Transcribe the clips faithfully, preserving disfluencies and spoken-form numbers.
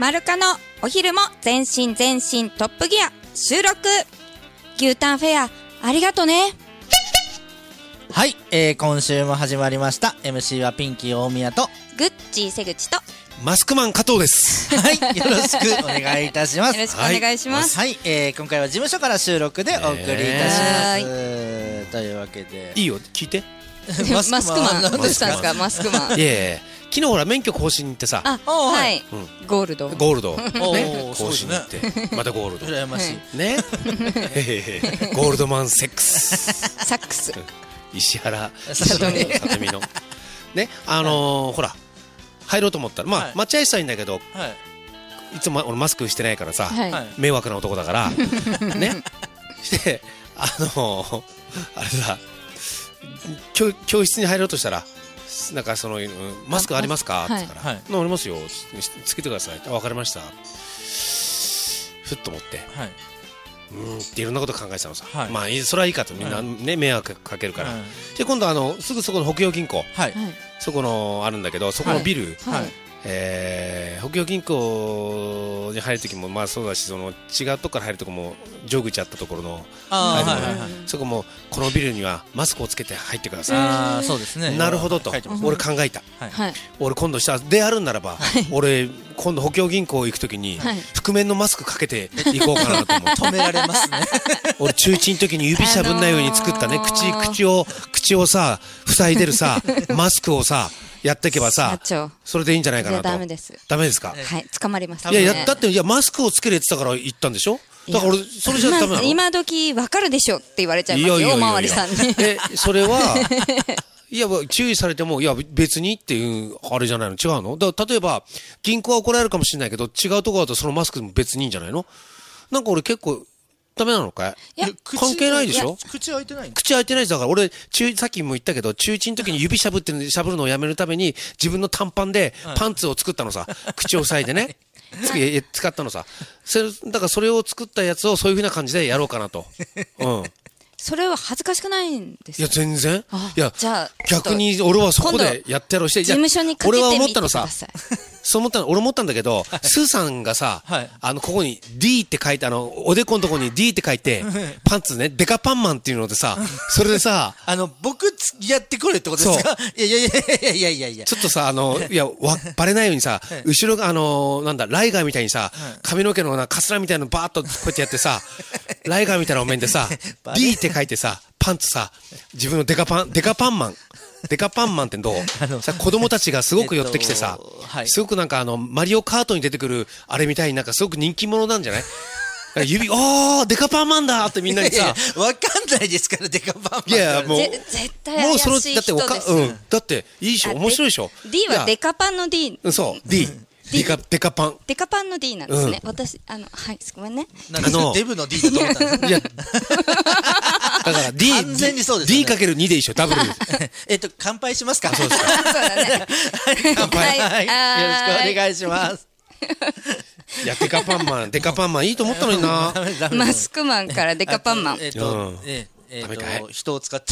マルカのお昼も全身全身トップギア収録。牛タンフェアありがとね。 はい、えー、今週も始まりました。 エムシー はピンキー大宮とグッチー瀬口とマスクマン加藤です。 はい、よろしくお願いいたします。 よろしくお願いします。 はい、はい、えー、今回は事務所から収録でお送りいたします、えー、というわけでいいよ、聞いて。 マスクマンどうしたんですか、マスクマン。 いやいや、昨日ほら免許更新に行ってさ、 あ、はい、うん、ゴールドゴールド、 ね、 更新に行ってまたゴールド、 羨ましいねゴールドマンセックスサックス石原さとみのね、あのー、ほら入ろうと思ったら、まあ、はい、待合室はいいんだけど、はい、いつも俺マスクしてないからさ、はい、迷惑な男だからね、してあのー、あれさ、教, 教室に入ろうとしたら、なんかそのマスクありますかって言ったら、はい、ありますよ、つけてくださいって、分かりました、ふっと思って、はい、うーんっていろんなこと考えてたのさ、はい、まあそれはいいかと、みんな、ね、はい、迷惑かけるから、はい、で今度あのすぐそこの北洋銀行、はい、そこのあるんだけど、そこのビル、はいはい、えー、北洋銀行に入るときもまあそうだし、その違うとこから入るとこも上口あったところの入るところ、はいはいはい、そこもこのビルにはマスクをつけて入ってください。 あ、そうですね、 なるほどと俺考えた、はい、俺今度したであるんならば、はい、俺今度北洋銀行行くときに、はい、覆面のマスクかけて行こうかなと思って止められますね俺中いちの時に指しゃぶんないように作ったね、あのー、口, 口を口をさ塞いでるさマスクをさやっていけばさ、それでいいんじゃないかなと。 ダメです。 ダメですか。 はい、捕まります、 ね。いやいや、だっていやマスクをつけるって言ったから言ったんでしょ。だから俺それじゃダメなの。 今時わかるでしょって言われちゃいますよ、おまわりさんに。 え、それはいや注意されても、いや別にっていうあれじゃないの、違うの。だから例えば銀行は怒られるかもしれないけど、違うところだとそのマスクも別にいいんじゃないの。なんか俺結構ダメなのかい。いや関係ないでしょ。 口開いてない。 口開いてないです。だから俺中さっきも言ったけど、中いちの時に指しゃぶってしゃぶるのをやめるために自分の短パンでパンツを作ったのさ、口を塞いでね使ったのさ。それだからそれを作ったやつをそういう風な感じでやろうかなと。うん。 それは恥ずかしくないんですか。 いや全然。いやじゃあ逆に俺はそこでやってやろうして、 事務所にかけてみてください。 そう思ったの、俺思ったんだけど、はい、スーさんがさ、はい、あのここに D って書いて、あのおでこのところに D って書いてパンツね、デカパンマンっていうのでさ、それでさあの僕やってこれってことですか。いやいやいやいやいやいやいや、 ちょっとさ、あのいやわバレないようにさ、後ろがあのなんだライガーみたいにさ、髪の毛のなカスラみたいなのバーッとこうやってやってさライガーみたいなお面でさD って書いてさ、パンツさ、自分のデカパンデカパンマンデカパンマンってどう？あのさ、子供たちがすごく寄ってきてさ、えっとはい、すごくなんかあのマリオカートに出てくるあれみたいになんかすごく人気者なんじゃない？指、おーデカパンマンだってみんなにさ、 わかんないですからデカパンマン。 いやもう絶対怪しい人です。 もうそのだっておか、うん、だっていいでしょ、面白いでしょ。 D はデカパンの D。 そう D。デカ、デカパン。 デカパンの D なんですね。うん、私、あの、はい、ごめんね。 あの、デブの D だと思ったんです。いや、 だから D、 完全にそうです、 ね。D かけるにで一緒、ダブル。 えっと、乾杯しますか。 そうですか。 そうだね。 乾杯。はい。よろしくお願いします。 いや、デカパンマン、デカパンマンいいと思ったのにな。 マスクマンからデカパンマン。 えっと、えっと、人を使った。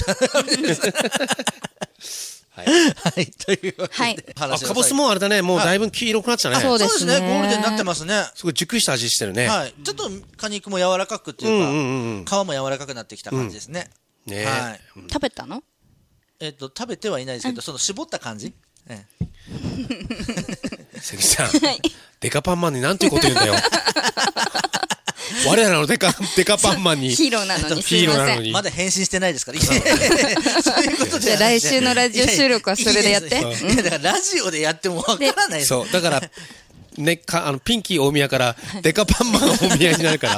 はい、はい、というわけで、 はい、あ、かぼすもあれだね、もうだいぶ黄色くなっちゃうね。 そうですね、 ゴールデンになってますね。 すごい熟した味してるね。 はい、ちょっと果肉も柔らかくっていうか、うんうんうん、皮も柔らかくなってきた感じですね。 うん、ね、 はい、食べたの？ えっと食べてはいないですけど、その絞った感じ。ええ、 関さん、デカパンマンになんていうこと言うんだよ。我らのデカデカパンマンにヒーローなのにすいません。 まだ変身してないですから。そういうことじゃ来週のラジオ収録はそれでやって。 いやだからラジオでやってもわからない。 そうだからね、かあのピンキー大宮からデカパンマン大宮になるから。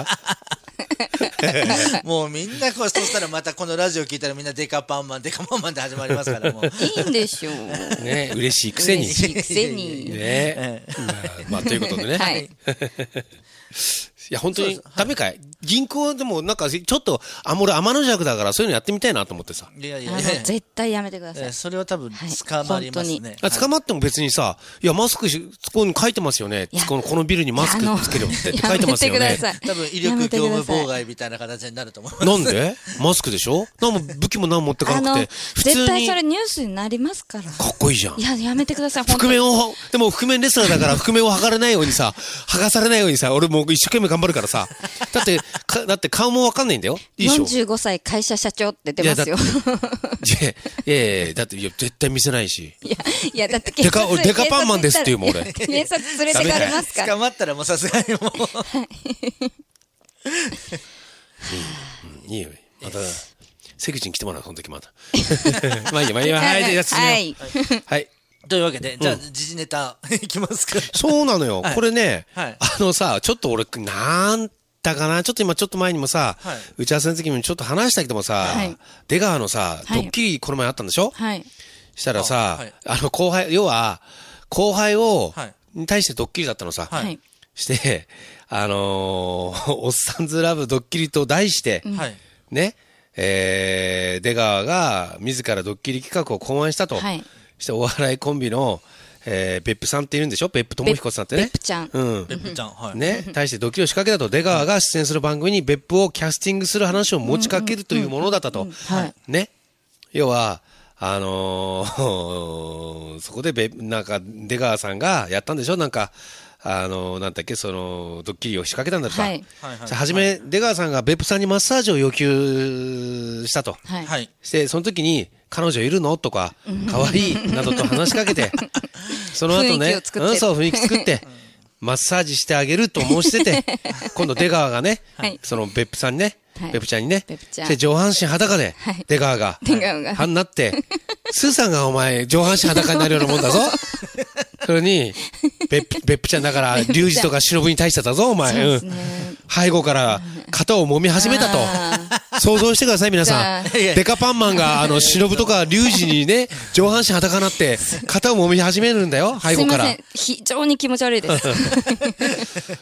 もうみんなこう、そしたらまたこのラジオ聞いたらみんなデカパンマンデカパンマンで始まりますからもう。 いいんでしょう。 ね、嬉しいくせに。 嬉しいくせに。 ね、まあということでね。 はい。 いや、本当に、ダメかい銀行でも、なんか、ちょっと、あ、俺、天の弱だから、そういうのやってみたいなと思ってさ。 いやいやいや。絶対やめてください。 それは多分、捕まりますね。 捕まっても別にさ、いや、マスクし、ここに書いてますよね。この、このビルにマスクつけるって書いてますよね。 多分、威力業務妨害みたいな形になると思います。 なんでマスクでしょ何も、武器も何も持ってかなくて。 普通に。絶対それニュースになりますから。 かっこいいじゃん。 いや、やめてください。 覆面を、でも覆面レスラーだから覆面を剥がれないようにさ、剥がされないようにさ、俺もう一生懸命頑張るからさ。だって、か、だって顔もわかんないんだよ。いいでしょ。 よんじゅうごさい会社社長って出ますよ。 いや、いやいや、だって、いや、絶対見せないし。 いや、いや、だってデカ、デカパンマンですっていうもん、俺。 警察連れてかれますから。 捕まったらもうさすがにもう。 うん、いいよ。また、関口に来てもらう、その時また。まあいいや、まあいいや、はい、じゃあ次の。はい。はい。 というわけで、じゃあ、時事ネタ、いきますか。 そうなのよ。これね、あのさ、ちょっと俺、なんだかな、ちょっと今、ちょっと前にもさ、打ち合わせの時にちょっと話したけどもさ、出川のさ、ドッキリこの前あったんでしょはい。したらさ、あの、後輩、要は、後輩を、に対してドッキリだったのさ。はい。して、あのー、おっさんずラブドッキリと題して、はい。ね、えー、出川が自らドッキリ企画を考案したと。はい。してお笑いコンビの、えー、別府さんっているんでしょ別府智彦さんってね。 別府ちゃん。 うん。別府ちゃん。はい。 ね。対してドッキリを仕掛けたと、出川が出演する番組に別府をキャスティングする話を持ちかけるというものだったと。はい。ね。要は、あのー、そこでべ、なんか、出川さんがやったんでしょなんか、あのー、なんだっけ、その、ドッキリを仕掛けたんだとさ。はい。はじめ、出川さんが別府さんにマッサージを要求したと。はい。して、その時に、彼女いるのとか、可愛いなどと話しかけて、その後ね、うん、そう、雰囲気作って、マッサージしてあげると申してて、今度出川がね、その別府さんにね、別府ちゃんにね、で、上半身裸で、出川が、はんなって、スーさんがお前、上半身裸になるようなもんだぞ。それに、別府ちゃんだから、龍二とか忍に対してだぞ、お前。うん。背後から肩を揉み始めたと。想像してください、皆さん。デカパンマンが、あの、忍とか龍二にね、上半身裸になって、肩を揉み始めるんだよ、背後から。 すいません。非常に気持ち悪いです。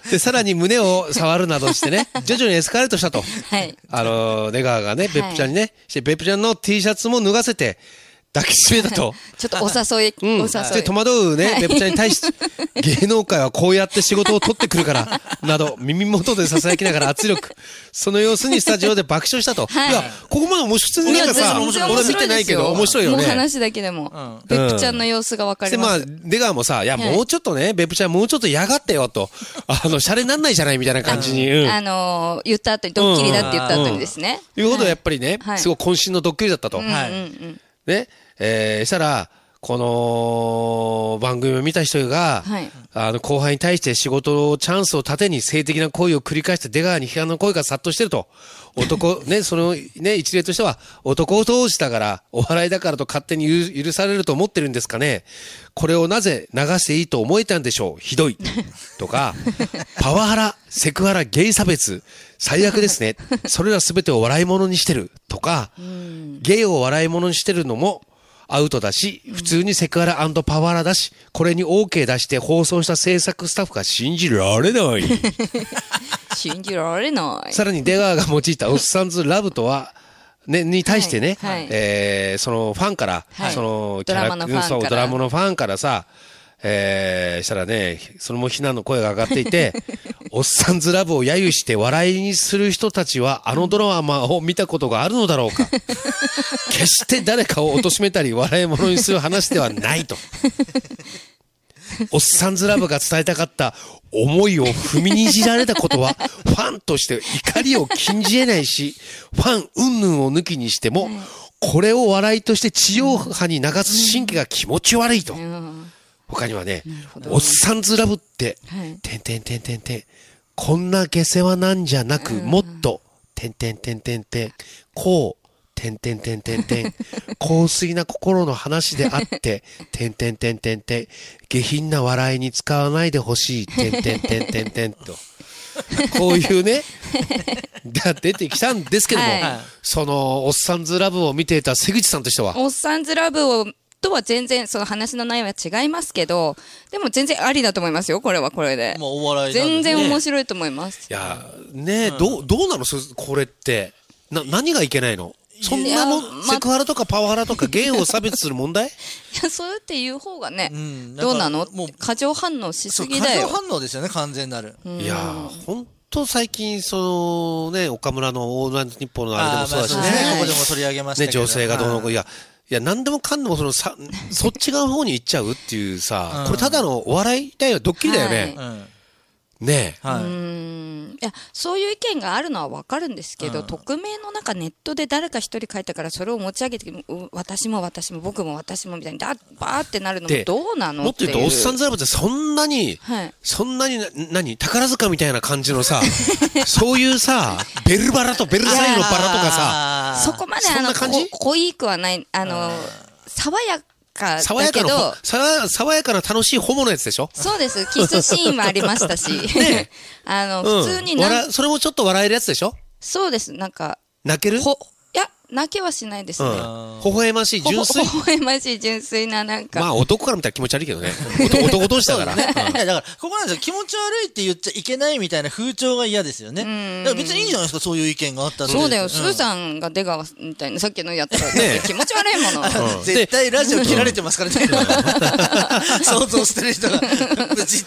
で、さらに胸を触るなどしてね、徐々にエスカレートしたと。はい。あの、出川がね、別府ちゃんにね、して別府ちゃんの T シャツも脱がせて、抱きしめたと。 ちょっとお誘い、うん、お誘い。 で、戸惑うね、別府ちゃんに対して、芸能界はこうやって仕事を取ってくるから、など、耳元で囁きながら圧力。その様子にスタジオで爆笑したと。はい、いや、ここまでも普通になんかさ、俺見てないけど、面白いよね。 もう話だけでも。うん、別府ちゃんの様子がわかります。 で、まあ、出川もさ、いや、もうちょっとね、別府ちゃんもうちょっと嫌がってよ、と。あの、シャレになんないじゃないみたいな感じに。うん、 あのー、言った後に、ドッキリだって言った後にですね。 ということはやっぱりね、すごい渾身のドッキリだったと。はい。ね。えー、したら、この番組を見た人が、はい、あの後輩に対して仕事をチャンスを盾に性的な行為を繰り返して出川に批判の声が殺到してると。男、ね、そのね、一例としては、男を通したから、お笑いだからと勝手に許されると思ってるんですかね。これをなぜ流していいと思えたんでしょう。ひどい。とか、パワハラ、セクハラ、ゲイ差別、最悪ですね。それらすべてを笑い物にしてる。とか、ゲイを笑い物にしてるのも、アウトだし、普通にセクハラ&パワハラだし、これに OK 出して放送した制作スタッフが信じられない。 信じられない。 さらに出川が用いたおっさんずラブとは、ね、に対してね、はいはい、えー、そのファンから、はい、そのキャラ、ドラマのファンから、ドラマのファンからさ、えー、したらね、それも非難の声が上がっていて、おっさんずラブを揶揄して笑いにする人たちは、あのドラマを見たことがあるのだろうか。決して誰かを貶めたり笑い物にする話ではないと。おっさんずラブが伝えたかった思いを踏みにじられたことは、ファンとして怒りを禁じ得ないし、ファン云々を抜きにしても、これを笑いとして地上波に流す神経が気持ち悪いと。他にはね、おっさんずラブって、てんてんてんてんてん、こんな下世話なんじゃなく、もっと、てんてんてんてんてん、こう、てんてんてんてんてん、香水な心の話であって、てんてんてんてんてん、下品な笑いに使わないでほしい、てんてんてんてんてんと。こういうね、が出てきたんですけども、はい、その、おっさんずラブを見ていた瀬口さんとしては。 おっさんずラブをとは全然その話の内容は違いますけど、でも全然ありだと思いますよ、これはこれで。 もうお笑い全然面白いと思います。 いやねえ、うん、どうどうなのこれってな何がいけないの？そんなの、ま、セクハラとかパワハラとかゲイを差別する問題？いや、そうやって言う方がね、うん、どうなの？もう過剰反応しすぎだよ。 過剰反応ですよね、完全なる。 うん、いや本当最近そのね、岡村のオールナイトニッポンのあれでもそうだしね、 まあ、ね、ここでも取り上げましたけど、 ね、女性がどうのこう、いやいや何でもかんでもそのさそっち側の方に行っちゃうっていうさ、うん、これただのお笑いだよ、ドッキリだよね。はい、うんねえ、はい、うーん、いやそういう意見があるのは分かるんですけど、うん、匿名の中ネットで誰か一人書いたからそれを持ち上げて私も私も僕も私もみたいにだバーってなるのもどうなの？ もっと言うとおっさんずラブってそんなに、はい、そんなに何宝塚みたいな感じのさそういうさベルバラとベルサイユのバラとかさそこまであの濃いくはないあの爽やか爽やかな、爽やかな楽しいホモのやつでしょ？ そうです。キスシーンもありましたし。ね、あの、普通にな、うん、それもちょっと笑えるやつでしょ？ そうです。なんか。 泣ける？ ほ、いや、泣けはしないですね。うん、 微笑ましい、純粋。 微笑ましい、純粋ななんか。 まあ男から見たら気持ち悪いけどね。男同士だから。 ね、うん、いや、だから、ここなんですよ。気持ち悪いって言っちゃいけないみたいな風潮が嫌ですよね。だから別にいいじゃないですか、そういう意見があったら。 そうだよ、スーさんが出川みたいな、さっきのやったら、ね、気持ち悪いもの。 絶対ラジオ切られてますからね。想像してる人が、ブチって。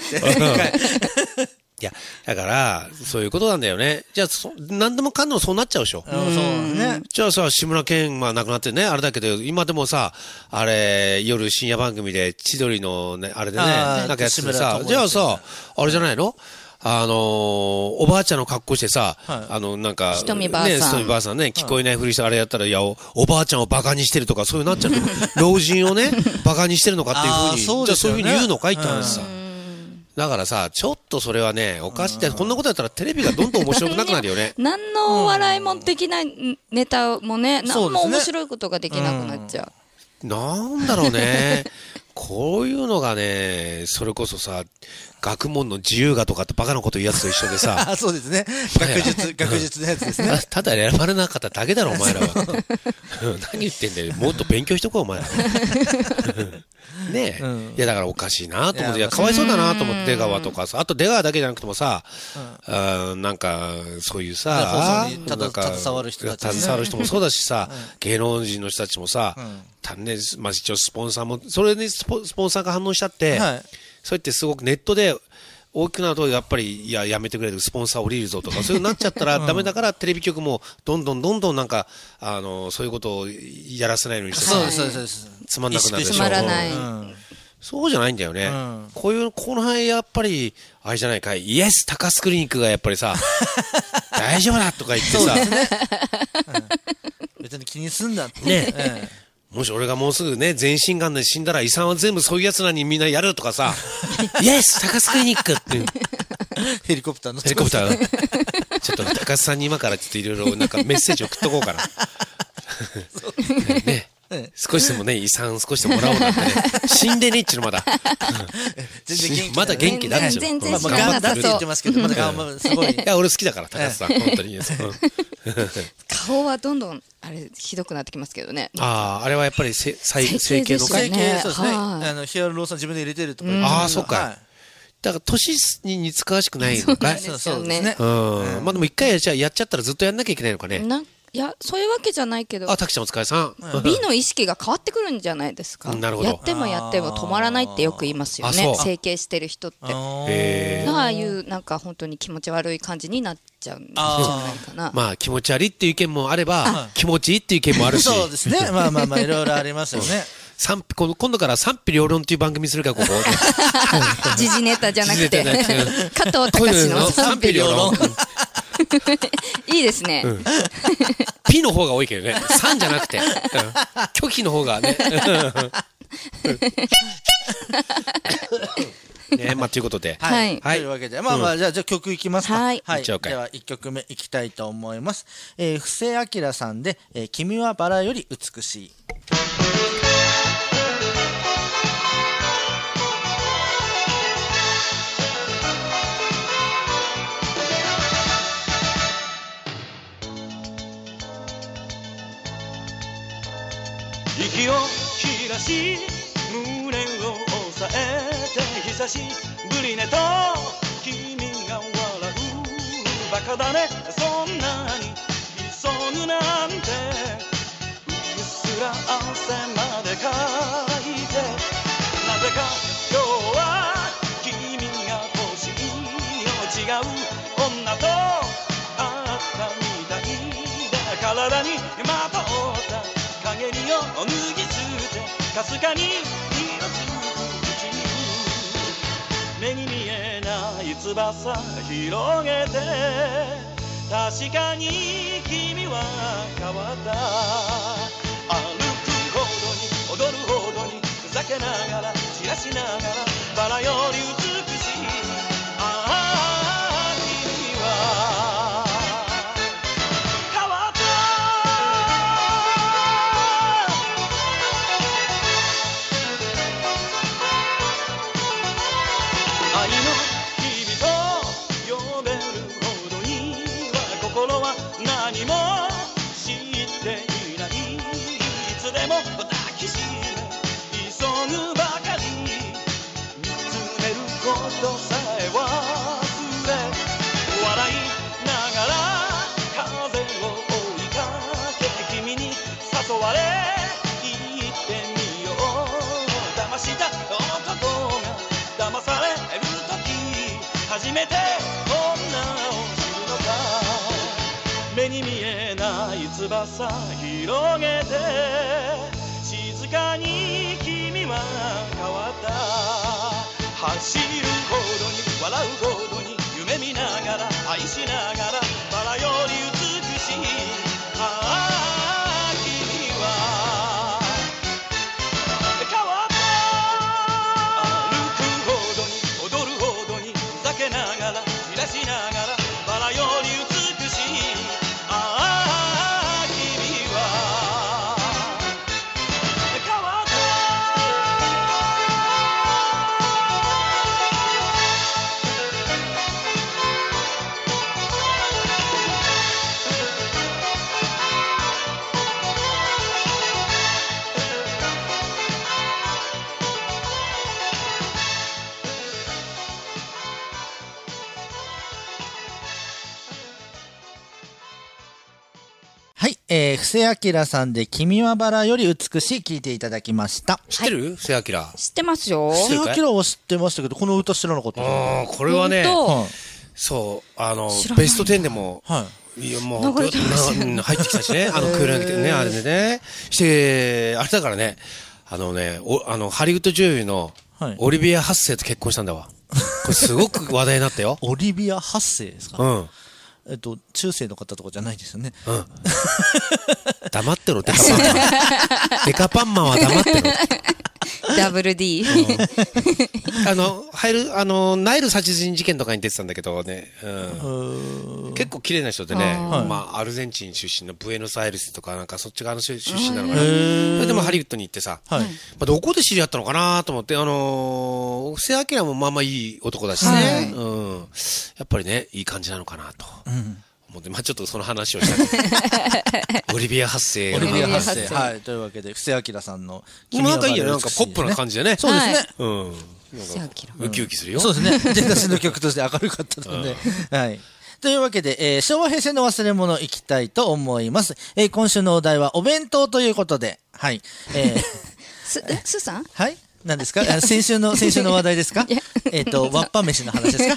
いや、だから、そういうことなんだよね。じゃあ、そ何でもかんでもそうなっちゃうでしょ。 うん、そうね。 じゃあさ、志村けん、まあ亡くなってね、あれだけど、今でもさ、あれ、夜深夜番組で、千鳥のね、あれでね、なんかやっててさ、じゃあさ、あれじゃないの？あのー、おばあちゃんの格好してさ、はい、あの、なんか、 ひとみばあさん。 ね、ひとみばあさんね、聞こえないふりしてあれやったら、いや、お、おばあちゃんをバカにしてるとか、そういうなっちゃうの。老人をね、バカにしてるのかっていうふうに、そうですよね、じゃあそういうふうに言うのかいって話さ。だからさ、ちょっとそれはね、おかしいって、こんなことやったらテレビがどんどん面白くなくなるよね。 何の笑いもできないネタもね、何も面白いことができなくなっちゃう。 なんだろうね。こういうのがね、それこそさ、学問の自由がとかってバカなこと言うやつと一緒でさ。 そうですね。学術、学術のやつですね。 ただ選ばれなかっただけだろ、お前らは。何言ってんだよ。もっと勉強しとこう、お前ら。ねえ、うん。いや、だからおかしいなと思って、いや、かわいそうだなと思って、出川とかさ、あと出川だけじゃなくてもさ、うん、あなんか、そういうさ、 なんか、携わる人たち、ね。 携わる人もそうだしさ、うん、芸能人の人たちもさ、うん、たね、まあ、一応スポンサーも、それにスポ、スポンサーが反応しちゃって、はい、そうやってすごくネットで、大きくなると、やっぱり、いや、やめてくれる、スポンサー降りるぞとか、そういうなっちゃったらダメだから、テレビ局も、どんどんどんどんなんか、あの、そういうことをやらせないようにして、 そうです、そうです。 つまんなくなるでしょ。 つまらない。 そうじゃないんだよね。うん、こういう、この辺やっぱり、あれじゃないかい、イエス高須クリニックがやっぱりさ、大丈夫だとか言ってさ、ねうん、別に気にすんだって。 ね、うん、もし俺がもうすぐね、全身がんで死んだら遺産は全部そういう奴らにみんなやるとかさ、イエス高須クリニックって。 ヘリコプターのヘリコプター。ちょっと高須さんに今からちょっといろいろなんかメッセージ送っとこうかな。ね。少しでもね、遺産少しでもらおうなんてね。死んでねえっちゅうのまだ。 全然元気。 まだ元気だっちゅうの。 全然頑張ってるって言ってますけど、まだ頑張る。すごい。いや、俺好きだから、高須さん。本当に。 顔はどんどん、あれ、ひどくなってきますけどね。 ああ、あれはやっぱり整形の整形、そうですね。あの、ヒアルロン酸自分で入れてるとか。 ああ、そっか。だから、年に似つかわしくないのかい？ そうですね。 うん。まあでも一回やっちゃやっちゃったらずっとやんなきゃいけないのかね。 いや、そういうわけじゃないけど。 あ、たきちゃんお疲れさん。 美の意識が変わってくるんじゃないですか。 なるほど。 やってもやっても止まらないってよく言いますよね。整形してる人って。へー。ああいうなんか本当に気持ち悪い感じになっちゃうんじゃないかな。 まあ気持ち悪いっていう意見もあれば、気持ちいいっていう意見もあるし。 そうですね。まあまあまあいろいろありますよね。 賛否、今度から賛否両論っていう番組するか、ここ。 時事ネタじゃなくて。加藤隆の賛否両論。いいですね。 うん、P の方が多いけどね。さんじゃなくて。うん、拒否の方がね。ね、まあ、ということで。 はい。はい。というわけで、まあまあ、じゃあ、じゃあ曲いきますか。 はい。 はい。では、いっきょくめいきたいと思います。えー、布施明さんで、えー、君はバラより美しい。 息を切らし胸を押さえて久しぶりねと君が笑うバカだねそんなに急ぐなんてうっすら汗までかいてなぜか今日は君が欲しいよ違う女と会ったみたいだ体にまとった陰りを脱ぎ捨てかすかに色づくうちに目に見えない翼広げて確かに君は変わった歩くほどに踊るほどにふざけながら散らしながらバラより美しいああ君は変わった愛の日々と呼べるほどには心は何も知っていないいつでも抱きしめ急ぐばかり見つめることさえ忘れ笑いながら風を追いかけ君に誘われ行ってみよう騙した男が騙される時初めて女を知るのか目に見えない翼広げて静かに君は変わった走るほどに笑うほどに夢見ながら愛しながらバラより美しいああ君は変わった歩くほどに踊るほどにふざけながら散らしながらバラより美しいああ君は変わったはい、えー、布施明さんで君はバラより美しい聞いていただきました。 知ってる？布施明。 知ってますよ。 布施明は知ってましたけど、この歌知らなかった。 ああ、これはね、 本そう、あの知らないベストテンでも、 はい。 いやもう流れてますよねな入ってきたしね、あのクール上げてね、あれでね、してあれだからね、あのね、おあのハリウッド女優のはいオリビア・ハッセイと結婚したんだわ。これすごく話題になったよ。 オリビア・ハッセイですか？ うん。 えっと、中世の方とかじゃないですよね。 うん。黙ってろ、デカパンマン。デカパンマンは黙ってろ。 ダブル D。 あの、入る、あの、ナイル殺人事件とかに出てたんだけどね、うん、結構綺麗な人でね、 あまあ、アルゼンチン出身のブエノスアイレスとか、なんかそっち側の出身なのかな。それでもハリウッドに行ってさ、 はい。 まあ、どこで知り合ったのかなと思って、あのー、布施明もまあまあいい男だしね、 はいうん。やっぱりね、いい感じなのかなと。 うん。 思って、まあちょっとその話をしたオリビア発生。 オリビア発発生生。はい。というわけで、布施明さんの。 なんかいいよね。なんかポップな感じでね。 そうですね。 うん。なんかウキウキするよ。 そうですね。出だしの曲として明るかったので。はい。というわけで、えー、昭和平成の忘れ物いきたいと思います。えー、今週のお題はお弁当ということで、はい。えー、 す、すさんはい何ですか？先週の、先週の話題ですか？えっと、わっぱ飯の話ですか？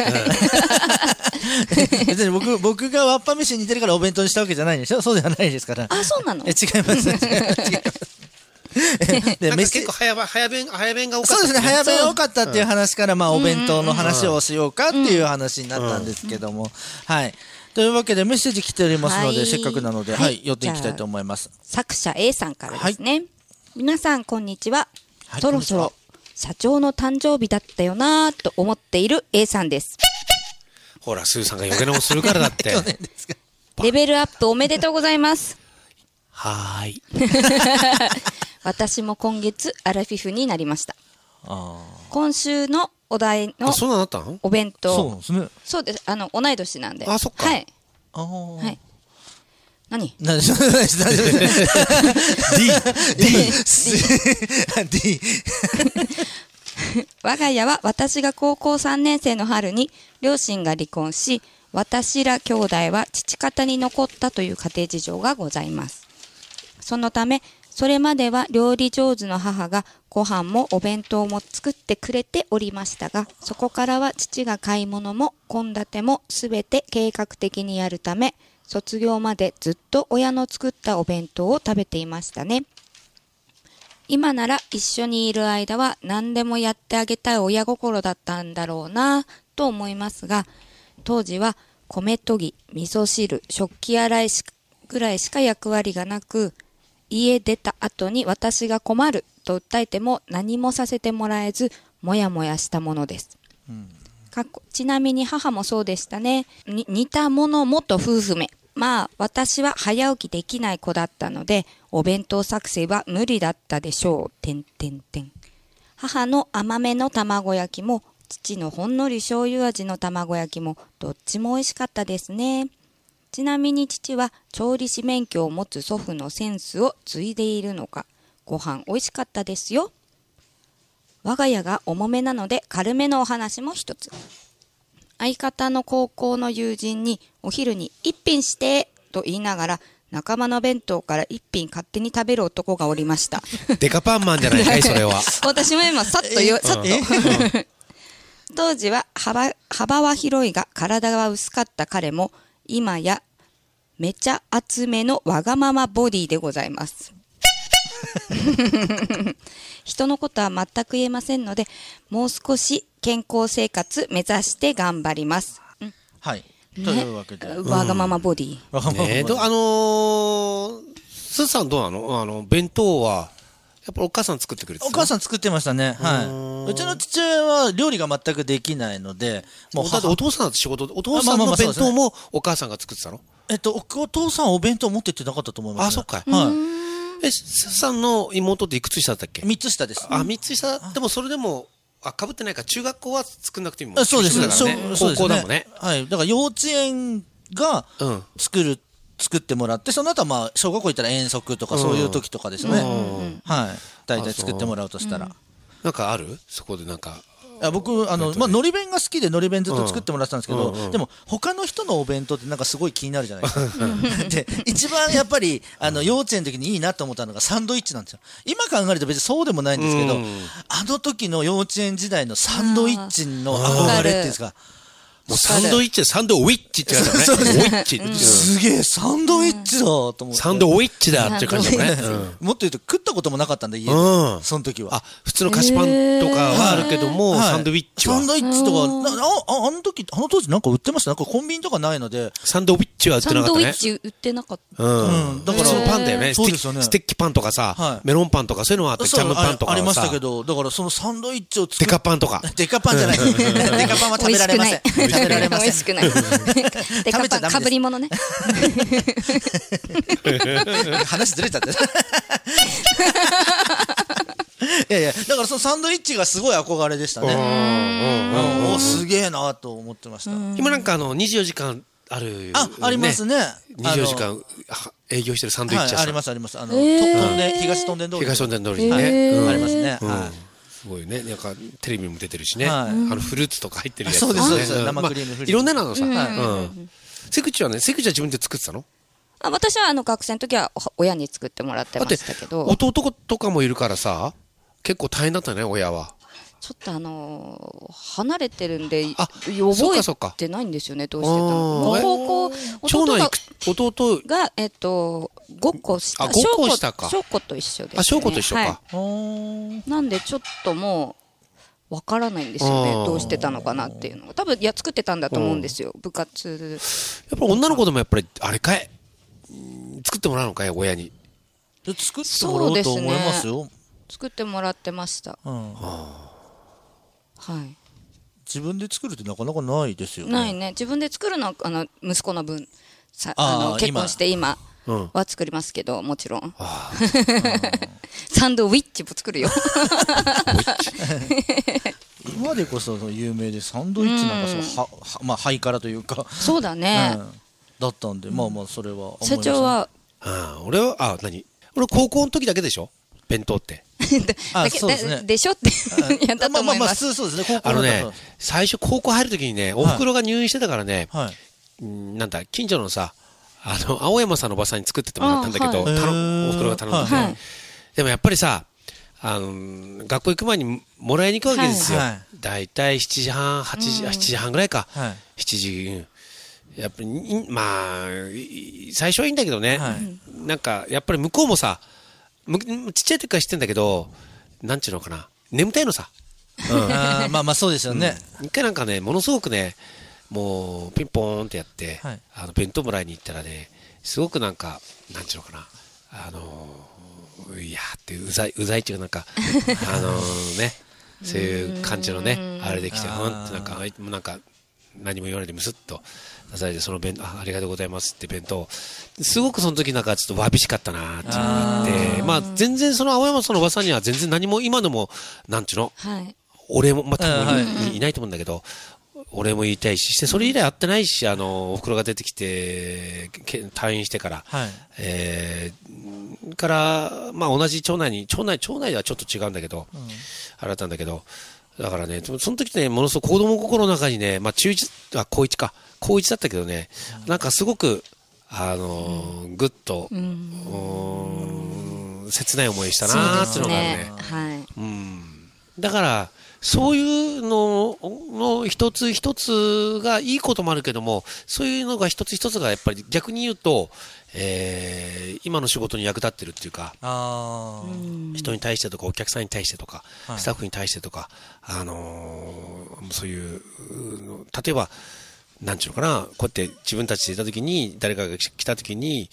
別に僕、僕がわっぱ飯に似てるからお弁当にしたわけじゃないんでしょ？そうではないですから。 あ、そうなの？ え、違います。違います。違います。 で、結構早早弁、早弁が多かった。 そうですね、早弁が多かったっていう話から、まあ、お弁当の話をしようかっていう話になったんですけども。はい。というわけで、メッセージ来ておりますので、せっかくなので、はい、寄っていきたいと思います。 作者 A さんからですね。皆さん、こんにちは。 はい、 そろそろ、社長の誕生日だったよなぁと思っている A さんです。 ほら、スーさんが余計なことするからだって。 レベルアップおめでとうございます。 はーい。 私も今月アラフィフになりました。 あ今週のお題のそんなのあったの？ お弁当。 そうですね。 そうです。あの、同い年なんで。 あ、そっか。 はい。 あはい。 何大丈夫です大丈夫です D D D 我が家は私が高校さんねん生の春に両親が離婚し、私ら兄弟は父方に残ったという家庭事情がございます。そのためそれまでは料理上手の母がご飯もお弁当も作ってくれておりましたが、そこからは父が買い物も献立もすべて計画的にやるため、卒業までずっと親の作ったお弁当を食べていましたね。今なら一緒にいる間は何でもやってあげたい親心だったんだろうなと思いますが、当時は米研ぎ、味噌汁、食器洗いしぐらいしか役割がなく、家出た後に私が困ると訴えても何もさせてもらえず、もやもやしたものです。うん、かっこちなみに母もそうでしたね。に似たものもと夫婦め。まあ私は早起きできない子だったのでお弁当作成は無理だったでしょう。てんてんてん。母の甘めの卵焼きも父のほんのり醤油味の卵焼きもどっちも美味しかったですね。ちなみに父は調理師免許を持つ祖父のセンスを継いでいるのか、ご飯美味しかったですよ。我が家が重めなので軽めのお話も一つ。相方の高校の友人にお昼に一品してと言いながら仲間の弁当から一品勝手に食べる男がおりました。 デカパンマンじゃないかいそれは。 私も今さっと言さっと当時は 幅, 幅は広いが体は薄かった彼も今やめちゃ厚めのわがままボディでございます。人のことは全く言えませんので、もう少し健康生活目指して頑張ります。うん、 はい。というわけで、 わがままボディ。 うん、ねえ、どあのー、すずさんどうなの？あの弁当はやっぱお母さん作ってくれてた？ お母さん作ってましたね。はい。うちの父親は料理が全くできないので、 もうだってお父さんって仕事、お父さんの弁当もお母さんが作ってたの？ えっとお父さんお弁当持ってってなかったと思います、ね。 あ、そっか。 はい。 え、すずさんの妹っていくつ下だったっけ？ みっつ下です。 あ、みっつ下。でもそれでも、あ、被ってないから中学校は作んなくてもいいもん。 そうです。 ね、高校だもんね。 はい。だから幼稚園が作る、うん、作ってもらって、その後はまあ小学校行ったら遠足とかそういう時とかですね。うん、はい。大体作ってもらうとしたら。 なんかある？そこでなんか。 いや僕あの、まあ、のり弁が好きでのり弁ずっと作ってもらってたんですけど、うんうん、でも他の人のお弁当ってなんかすごい気になるじゃないですか。で一番やっぱりあの幼稚園の時にいいなと思ったのがサンドイッチなんですよ。今考えると別にそうでもないんですけど、うん、あの時の幼稚園時代のサンドイッチの憧れっていうんですか。 もうサンドイッチでサンドウィッチって言われたね。そうですね。ウィッチ、うん、 すげえサンドイッチだと思って。 サンドウィッチだっていう感じだもんね。うん、 もっと言うと食ったこともなかったんで家で、うん、その時は。 あ、普通の菓子パンとかはあるけども、はい、サンドウィッチは。 サンドイッチとか、あ、あの時、あの当時なんか売ってました。なんかコンビニとかないので。 サンドウィッチは売ってなかったね。 サンドウィッチ売ってなかった。 うん。だからパンだよね。 そうですよね。 ステッキパンとかさ、はい、メロンパンとかそういうのがあって、ジャムパンとかありましたけど、だからそのサンドイッチを作る。デカパンとか。 デカパンじゃない。デカパンは食べられません。食べられません。 美味しくない。デカパンかぶり物ね。 話ずれちゃって。いやいや、だからそのサンドイッチがすごい憧れでしたね。おお、すげえなと思ってました。 今なんかあのにじゅうよじかんある。 あ、ありますね。 にじゅうよじかん営業してるサンドイッチ屋さん。 ありますあります。あの、東とんでん通り。 東とんでん通りにね。 ありますね。はい。 すごいね、なんかテレビも出てるしね、あのフルーツとか入ってるやつ、 そうですそうです、生クリームフリーツ、 いろんなのさ、セクチはね、セクチは自分で作ってたの？ あ、私はあの学生の時は親に作ってもらってましたけど、 弟とかもいるからさ、結構大変だったね、親は。 ちょっとあのー、離れてるんで覚えてないんですよね。どうしてたの？高校長男行く弟がえっとごこ下、 あごこ下か。 翔子と一緒です、ね。 あ、翔子と一緒か。 はい、なんでちょっともうわからないんですよね。どうしてたのかなっていうのが多分いや作ってたんだと思うんですよ。部活。 やっぱ女の子でもやっぱりあれかい作ってもらうのかい親に。 作ってもらうと思いますよ。 ね、作ってもらってました。うん。はい、 自分で作るってなかなかないですよね。 ないね。自分で作るのはあの息子の分さあの結婚して今は作りますけど、もちろんサンドウィッチも作るよ。 今でこそ有名でサンドイッチなんかそう、うん、ははまあハイカラというかそうだね、 だったんで、まあまあそれは思いましたね。 社長はああ、俺は、あ、何俺高校の時だけでしょ弁当って。 だけで、ね、でしょってやったと思います。まあまあそうですね。高校あのね、最初高校入る時にね、お袋が入院してたからね、 はい、 なんだ、近所のさ、あの、青山さんのおばさんに作ってってもらったんだけど、はい、お袋が頼んで、はい、でもやっぱりさ、あの、学校行く前にもらいに行くわけですよ。はい、だいたいしちじはん、はちじ、うん、しちじはんぐらいか。はい、しちじ、やっぱり、まあ、最初はいいんだけどね、はい、なんか、やっぱり向こうもさ、ちっちゃい時から知ってんだけど、なんちゅうのかな、眠たいのさ。 うん、あまあまあそうですよね。 うん、一回なんかね、ものすごくね、もうピンポーンってやって、はい、あの弁当もらいに行ったらね、すごくなんか、なんちゅうのかな、あのー、いやーってうざい、うざいっていうかなんか、あのー、ね、そういう感じのね、あれできて、うんってなんか、なんか、何も言わないでむすっと出されて、その弁当、あ、ありがとうございますって弁当、すごくその時なんかちょっとわびしかったなって言って、まあ全然その青山さんのおばさんには全然何も今のも、なんちゅうの、はい、俺も、まあ多分 い,、はい、いないと思うんだけど、俺も言いたいし、してそれ以来会ってないし、あの、お袋が出てきて、退院してから、はい、えー、から、まあ同じ町内に、町内、町内ではちょっと違うんだけど、うん、あれだったんだけど、だからね、その時ね、ものすごく子供心の中にね、まあ中一、あ、高一か、高一だったけどね、うん、なんかすごく、あのー、ぐっと、うん、切ない思いしたなーっていうのがあるね。はい。うん。だから、そういうのの一つ一つがいいこともあるけども、そういうのが一つ一つがやっぱり逆に言うと、えー、今の仕事に役立ってるっていうか、あ人に対してとかお客さんに対してとか、はい、スタッフに対してとか、あのー、そういう、例えば、なんちゅうのかな、こうやって自分たちでいたときに、誰かが来たときに、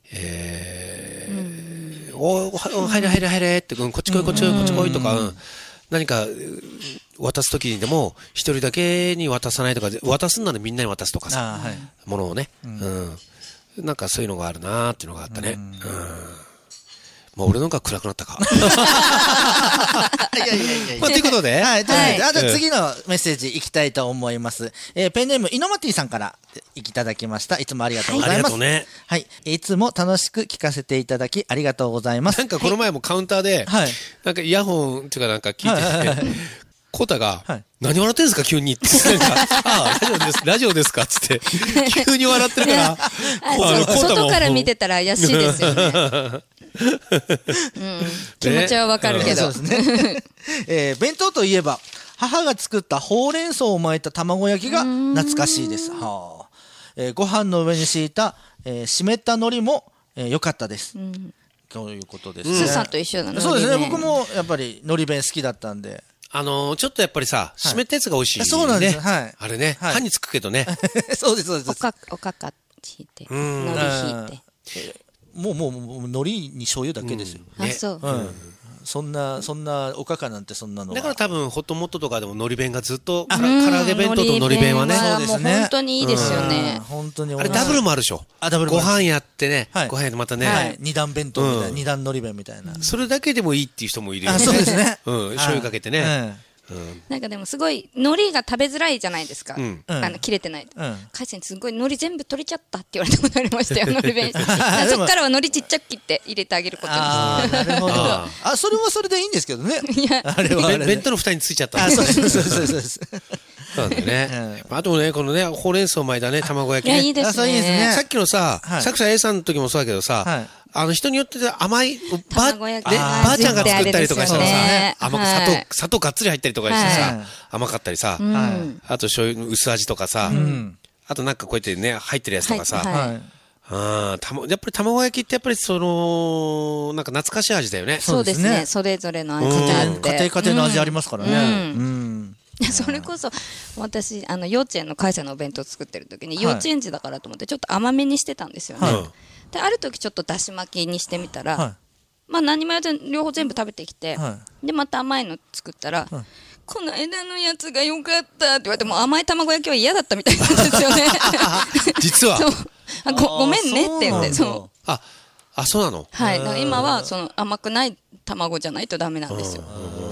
えー、おお、入れ入れ入れって、うん、こっち来いこっち来いこっち来いとか、うん、何か渡すときにでも、一人だけに渡さないとか、渡すんならみんなに渡すとかさ、はい、ものをね、うん、うん、なんかそういうのがあるなーっていうのがあったね。うん、うん、もう俺のが暗くなったか。 いやいやいやいや。 まあ、ということで。 はい。ということで、あと次のメッセージいきたいと思います。えー、ペンネーム、イノマティさんからいただきました。いつもありがとうございます。ありがとうね。はい。いつも楽しく聞かせていただき、ありがとうございます。 なんかこの前もカウンターで、はい、なんかイヤホンっていうかなんか聞いてて、はいはいはい、コタが、はい、何笑ってんですか急にって。なんか、ああ、ラジオです、ラジオですかつって、急に笑ってるから、 あの外から見てたら怪しいですよね。うん、気持ちはわかるけど。 そうですね。えー、弁当といえば、母が作ったほうれん草を巻いた卵焼きが懐かしいです。はあ、えー、ご飯の上に敷いた、えー、湿った海苔も良、えー、かったです。うん、ということですね。 スーさんと一緒だね。 そうですね。僕もやっぱり海苔弁好きだったんで。 あのー、ちょっとやっぱりさ、湿ったやつが美味しいね。 そうなんです。はい。 あれね、歯につくけどね。 そうです、そうです。 おか、おかか引いて、海苔引いて。 もうもうもう海苔に醤油だけですよ。 うん、ね、あ、そう。うん。 そんなそんなおかかなんてそんなのだから多分ホットモットとかでも海苔弁がずっと唐揚げ弁当と海苔弁はね、 そうですね。本当にいいですよね。 本当にあれダブルもあるでしょ。あ、ダブルご飯やってね、ご飯でまたね、 二段弁当みたいな、二段海苔弁みたいな。 それだけでもいいっていう人もいるよね。 そうですね。 うん、醤油かけてね。 うん、なんかでもすごい海苔が食べづらいじゃないですか、うん、あの切れてないと、うん、海鮮すごい海苔全部取れちゃったって言われたことありましたよ海苔弁そっからは海苔ちっちゃく切って入れてあげることにしてあなるほどあそれはそれでいいんですけどねいやあれはあれ弁当の蓋についちゃったあそうそうそうそうですそうだね、うん、あとねこのねほうれん草巻いたね卵焼きねいやいいですねさっきのさ、はい、作者 A さんの時もそうだけどさ、はいあの人によって甘いばばあちゃんが作ったりとかしたらさ、甘く砂糖砂糖がっつり入ったりとかしてさ、甘かったりさ、あと醤油の薄味とかさ、あとなんかこうやってね入ってるやつとかさ、あたやっぱり卵焼きってやっぱりそのなんか懐かしい味だよね。 そうですね。それぞれの味があって、 家庭家庭の味ありますからね。 それこそ私あの幼稚園の会社のお弁当作ってる時に幼稚園児だからと思ってちょっと甘めにしてたんですよね。である時ちょっとだし巻きにしてみたら、はい、まあ何もやらず両方全部食べてきて、はい、でまた甘いの作ったら、はい、この間のやつが良かったって言われても甘い卵焼きは嫌だったみたいなんですよね実はそうあ ご, ごめんねって言ってそうああそうなのはいだから今はその甘くない卵じゃないとダメなんですよ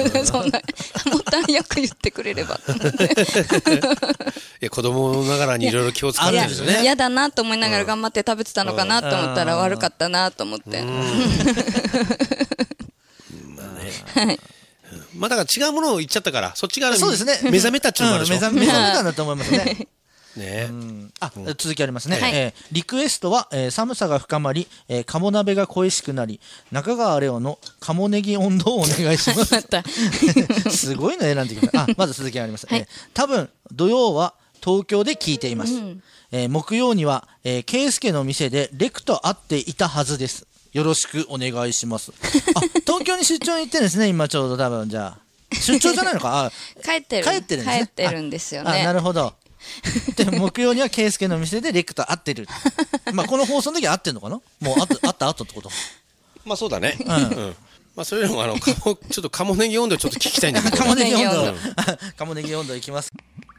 そんな、もっと早く言ってくれればと思って。 いや、子供ながらにいろいろ気を使ってるんですよね。 嫌だなと思いながら頑張って食べてたのかなと思ったら悪かったなと思って。 まあだから違うものを言っちゃったから、そっち側そうですね。 目覚めたっちゅうのもあるでしょ。 目覚めたんだと思いますね。 ね、 うん、あ、うん、続きありますね、 はい、 えー、リクエストは、えー、寒さが深まり、えー、鴨鍋が恋しくなり中川レオの鴨ネギ温度をお願いしますすごいの選んできました。あ、まず続きがあります、はい、えー、多分土曜は東京で聞いています、うん、えー、木曜には、えー、圭介の店でレクと会っていたはずです。よろしくお願いしますあ、東京に出張に行ってるんですね今ちょうど。多分じゃあ出張じゃないのか。あ、 帰ってる帰ってるんですね。 帰ってるんですよね。 あ、なるほどで木曜には圭介の店でレクと会ってるまあこの放送の時は会ってるのかな。もう会った会った後ってこと。 まあそうだね、うん、うん、まあそれよりもあのちょっと鴨ネギ温度ちょっと聞きたいんだけど鴨ネギ温度鴨ネギ温度いきます。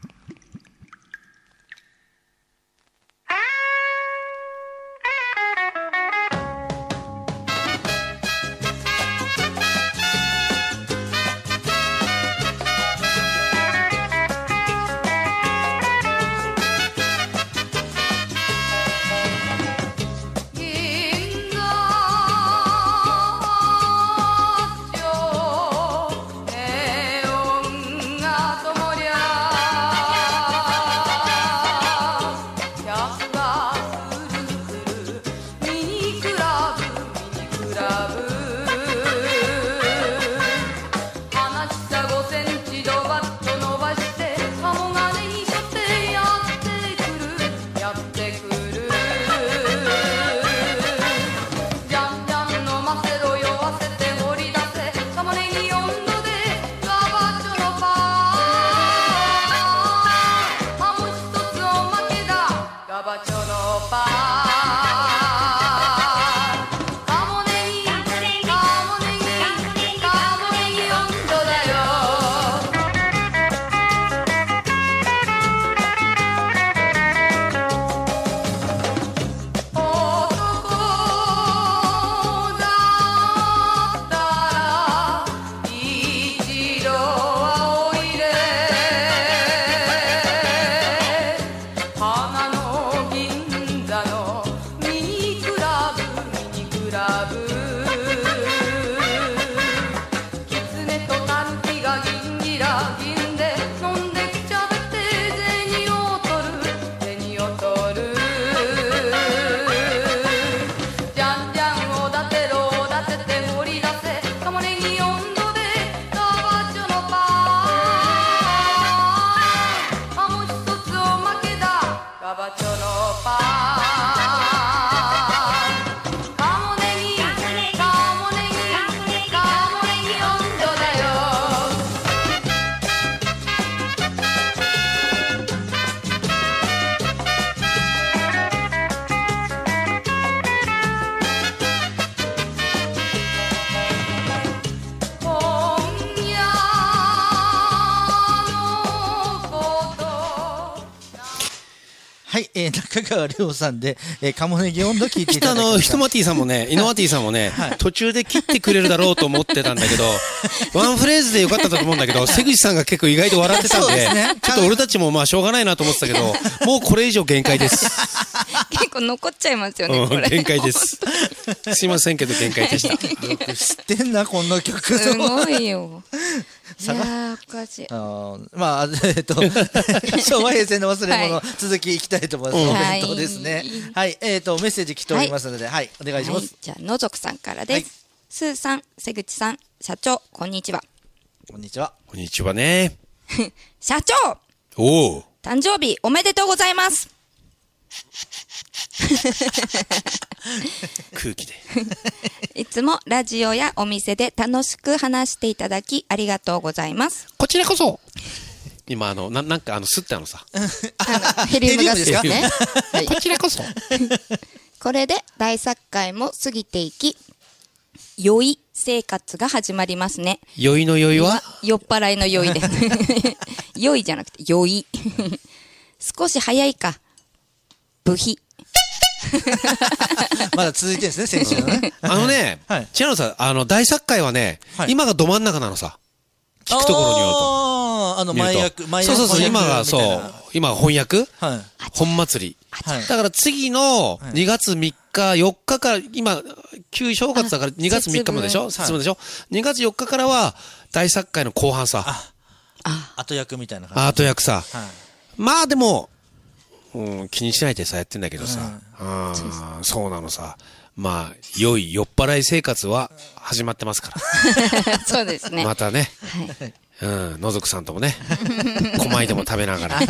はい、えー、中川亮さんで、えー、鴨ネギ温度聞いていただきました。 あの、ヒトマティさんもね、イノワティさんもね、はい、途中で切ってくれるだろうと思ってたんだけど、ワンフレーズでよかったと思うんだけど、瀬口さんが結構意外と笑ってたんで、でね、ちょっと俺たちもまあしょうがないなと思ってたけど、もうこれ以上限界です。 結構残っちゃいますよね、これ。 うん、限界です。すいませんけど限界でした。 よく知ってんな、この曲。 すごいよ。いやー、おかしい。 あまあ、えっと、昭和平成の忘れ物、はい、続きいきたいと思います。うん、お弁当ですね。はい、はい、えっ、ー、と、メッセージ来ておりますので、はい、はい、お願いします。はい、 じゃあ、のぞくさんからです。はい、スーさん、瀬口さん、社長、こんにちは。 こんにちは。 こんにちはね。 社長おう誕生日おめでとうございます。 空気でいつもラジオやお店で楽しく話していただきありがとうございます。 こちらこそ。今あの な, なんかあの吸ったのさあのヘリウムガスですね。 はい、こちらこそ。 これで大作会も過ぎていき、酔い生活が始まりますね。 酔いの酔いは酔っ払いの酔いです。酔いじゃなくて酔い。少し早いか。部費。 まだ続いてるんですね、先週のね。 あのね、はい、違うのさ、あの、大作会はね、はい、今がど真ん中なのさ。 聞くところによると。 ああ、あの、前役、前役。 そうそうそう、今がそう、今が翻訳はい。 本祭り。 はい。 だから次のにがつみっか、よっかから、今、旧正月だからにがつみっかまででしょ節分でしょ ?に 月よっかからは大作会の後半さ。 あ、後役みたいな感じ。 後役さ。 はい。 まあでも、うん、気にしないでさ、やってんだけどさ。うん、そうなのさ。まあ、良い酔っ払い生活は始まってますから。 そうですね。 またね。はい。うん、のぞくさんともね、狛でも食べながら。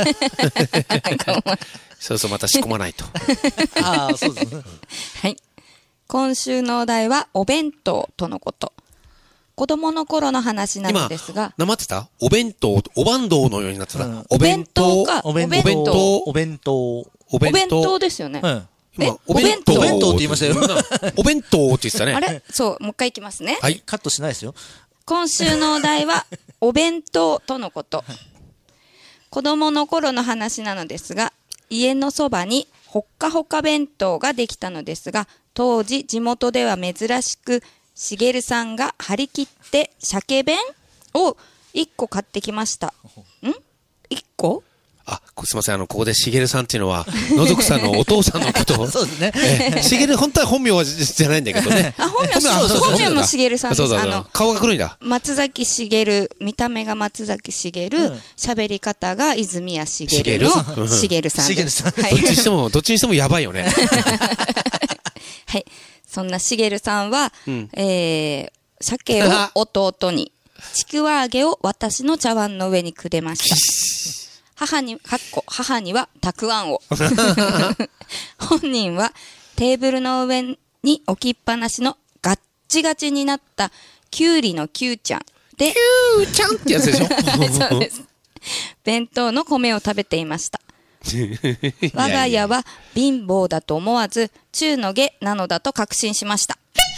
そうそう、また仕込まないと。 ああ、そうですね。 はい。今週のお題は、お弁当とのこと。子供の頃の話なのですが。 今、なまってたお弁当、おばんどうのようになってた。うん、 お弁当か。 お弁当。お弁当。 お弁当ですよね。 うん。 今、お弁当。 お弁当って言いましたよ。 お弁当って言ってたね。 あれそう、もう一回いきますね。 はい。カットしないですよ。 今週のお題は、お弁当とのこと。子供の頃の話なのですが、家のそばにほっかほか弁当ができたのですが、当時地元では珍しく、しげるさんが張り切って鮭弁をいっこ買ってきました。ん ?いっ 個あ、すみません。あの、ここでしげるさんっていうのは、のぞくさんのお父さんのことを。 そうですね。 しげる、本当は本名じゃないんだけどね。 あ、本名、本名もしげるさんです。 そうそうそう。あの、顔が黒いんだ。 松崎しげる、見た目が松崎しげる、喋り方が泉谷しげるのしげるさん。 しげるさん。 どっちにしても、どっちにしてもやばいよね。 はい。そんなしげるさんは、えー、鮭を弟に、ちくわ揚げを私の茶碗の上にくれました。母に、かっこ、母にはたくあんを。本人はテーブルの上に置きっぱなしのガッチガチになったきゅうりのきゅうちゃんで、 きゅうちゃんってやつでしょそうです。弁当の米を食べていました。我が家は貧乏だと思わず、中の下なのだと確信しました。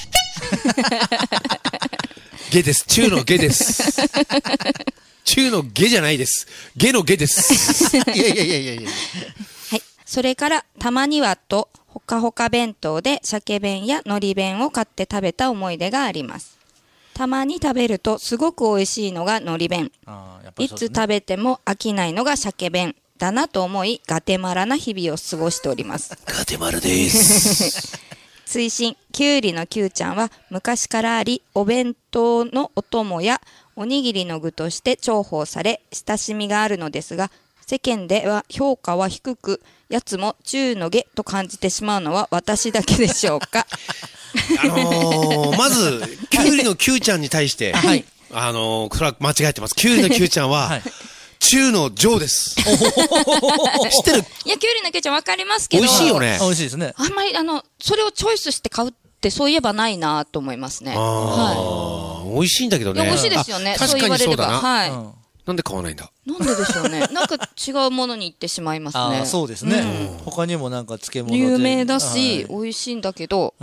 下です。中の下です。中の下じゃないです。下の下です。 いやいやいやいやいや。 はい。それから、たまにはと、ほかほか弁当で鮭弁や海苔弁を買って食べた思い出があります。たまに食べるとすごく美味しいのが海苔弁。 あやっぱりいつ食べても飽きないのが鮭弁。だなと思い、ガテマラな日々を過ごしております。 ガテマラです。 追伸、きゅうりのきゅうちゃんは昔からあり、お弁当のお供やおにぎりの具として重宝され、親しみがあるのですが、世間では評価は低く、やつも中の下と感じてしまうのは私だけでしょうか。 あのー、まず、きゅうりのきゅうちゃんに対して、はい、あのー、これは間違えてます。きゅうりのきゅうちゃんは、はい、中の上です。知ってる？ いや、きゅうりのきゅうちゃんわかりますけど。 美味しいよね。 美味しいですね。 あんまり、あの、それをチョイスして買うってそういえばないなと思いますね。はい。 美味しいんだけどね。 美味しいですよね。 確かにそうだな。 はい。 なんで買わないんだ？ なんででしょうね。なんか違うものに行ってしまいますね。 ああ、そうですね。うん、他にもなんか漬物で有名だし、はい、美味しいんだけど。うん、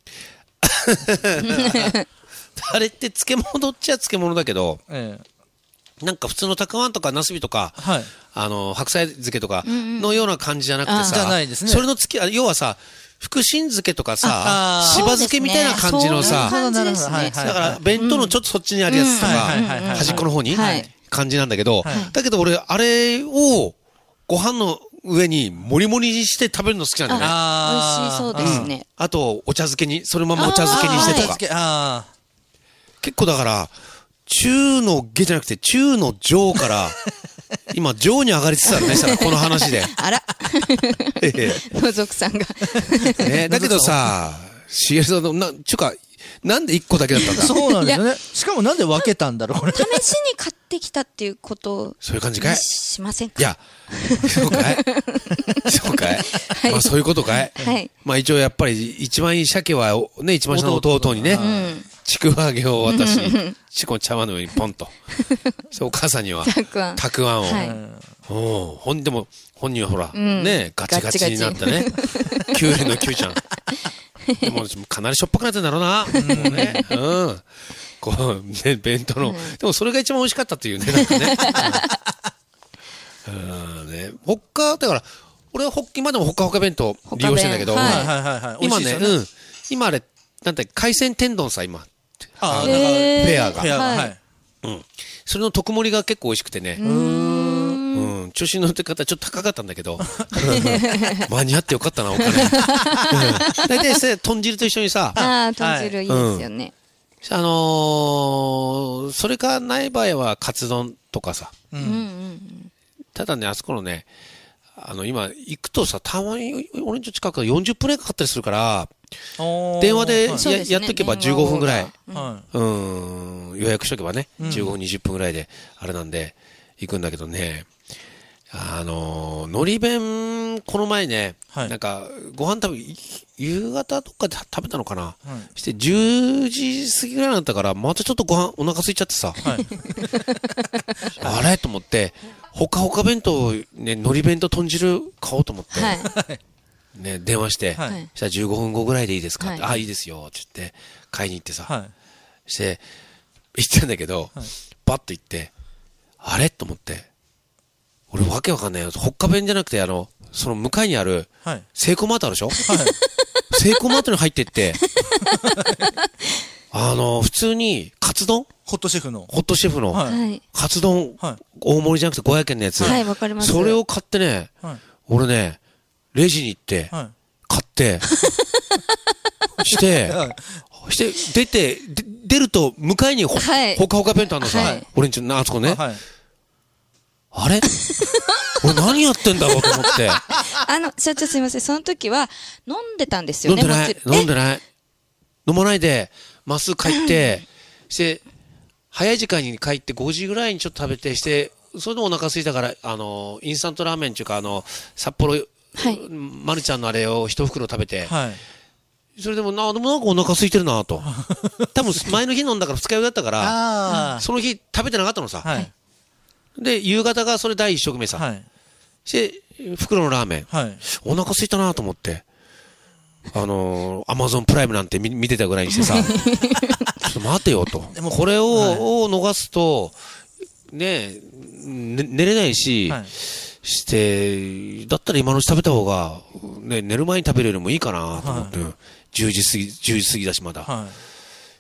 あれって漬物っちゃ漬物だけど、ええ、なんか普通のたくあんとかなすびとか、はい、あの白菜漬けとかのような感じじゃなくてさ、 じゃないですね。 それの漬け、要はさ、福神漬けとかさ、しば漬けみたいな感じのさ、だから弁当のちょっとそっちにあるやつとか、端っこの方に、はい、感じなんだけど、はい、だけど俺、あれをご飯の上にもりもりにして食べるの好きなんだよね。 あ、美味しそうですね。 うん、あと、お茶漬けに、そのままお茶漬けにしてとか。あ結構だから、中の下じゃなくて、中の上から、今、上に上がりつつあるね、したら、この話で。 あら。のぞくさんが。 ね、だけどさ、しげるさんの、な、ちゅうか、なんで一個だけだったんだ。 そうなんですよね。しかもなんで分けたんだろう、これ。 試しに買ってきたっていうことを。 そういう感じかいしませんか？ いや、そうかいそうかい、はい、まあそういうことかい、はい、まあ一応やっぱり一番いい鮭はね、一番下の弟にね、ちくわ揚げを渡し、ちこの茶碗の上にポンと。お母さんには、たくあん。たくあんを。はい、おほんでも、本人はほら、うん、ね、ガチガチになったね。きゅうりのきゅうちゃん。でも、かなりしょっぱくなってんだろうな。もうね。うん。こう、ね、弁当の、うん。でもそれが一番美味しかったっていうね、なんかね。うん、ね。ほっか、だから、俺はほっ、今でもほっかほか弁当利用してんだけど、はいはいはいはい。今ね、うん。今あれ、なんて、海鮮天丼さ、今。 ああ、なんか、ペアが。 ペアが。はい。 ううん。それの特盛りが結構美味しくてね。うん。うん。調子に乗って方ちょっと高かったんだけど。間に合ってよかったな、お金。大体さ、豚汁と一緒にさ。 ああ、豚汁いいですよね。 あのー、それがない場合はカツ丼とかさ。うん。ただね、あそこのね、あの、今、行くとさ、たまに、俺んち近くよんじゅっぷんくらいかかったりするから、電話で や,、はい、やっとけばじゅうごふんぐらい、はい、うん、予約しとけばね、うん、じゅうごふん、にじゅっぷんぐらいで、あれなんで、行くんだけどね、あのー、のり弁、この前ね、はい、なんか、ご飯食べ、夕方とかで食べたのかな、はい、してじゅうじ過ぎぐらいだったから、またちょっとご飯、お腹空いちゃってさ、はい、あれと思って、ほかほか弁当、ね、のり弁と豚汁買おうと思って、はい、ね、電話して、はい、したらじゅうごふんごぐらいでいいですかって、はい、あ、いいですよ、って言って、買いに行ってさ、はい、して、行ったんだけど、はい、バッと行って、あれと思って、俺わけわかんないよ。ほっか弁じゃなくて、あの、その向かいにある、セイコーマートあるでしょ、はい、セイコーマートに入ってって、あの、普通に、カツ丼ホットシェフの。 ホットシェフの、カツ丼、はい、大盛りじゃなくてごひゃくえんのやつ。 はい、わかります。 それを買ってね、はい、俺ね、レジに行って、はい、買って、して、はい、して、出て、出ると、向かいにほ、はい、ほかほか弁当あるのさ、はい、俺んちの、あそこね。はい、あれ俺何やってんだろうと思って。 あの、社長すいません。その時は、飲んでたんですよね。 飲んでない。飲んでない。飲まないで、まっすぐ帰って、して、早い時間に帰ってごじぐらいにちょっと食べて、して、それでお腹空いたから、あの、インスタントラーメンっていうか、あの、札幌、はい、まるちゃんのあれを一袋食べて、はい、それでもな、でもなんかお腹空いてるなと。多分前の日飲んだから二日酔いだったから、その日食べてなかったのさ。はい、で、夕方がそれ第一食目さ。はい、して、袋のラーメン。はい、お腹空いたなと思って。あのー、アマゾンプライムなんて 見, 見てたぐらいにしてさ、ちょっと待てよと。でもこれを、はい、を逃すと、ね、ね、寝れないし、はい、して、だったら今のうち食べた方が、ね、寝る前に食べれるのもいいかなと思って、はい、じゅうじ過ぎ、じゅうじ過ぎだしまだ。はい、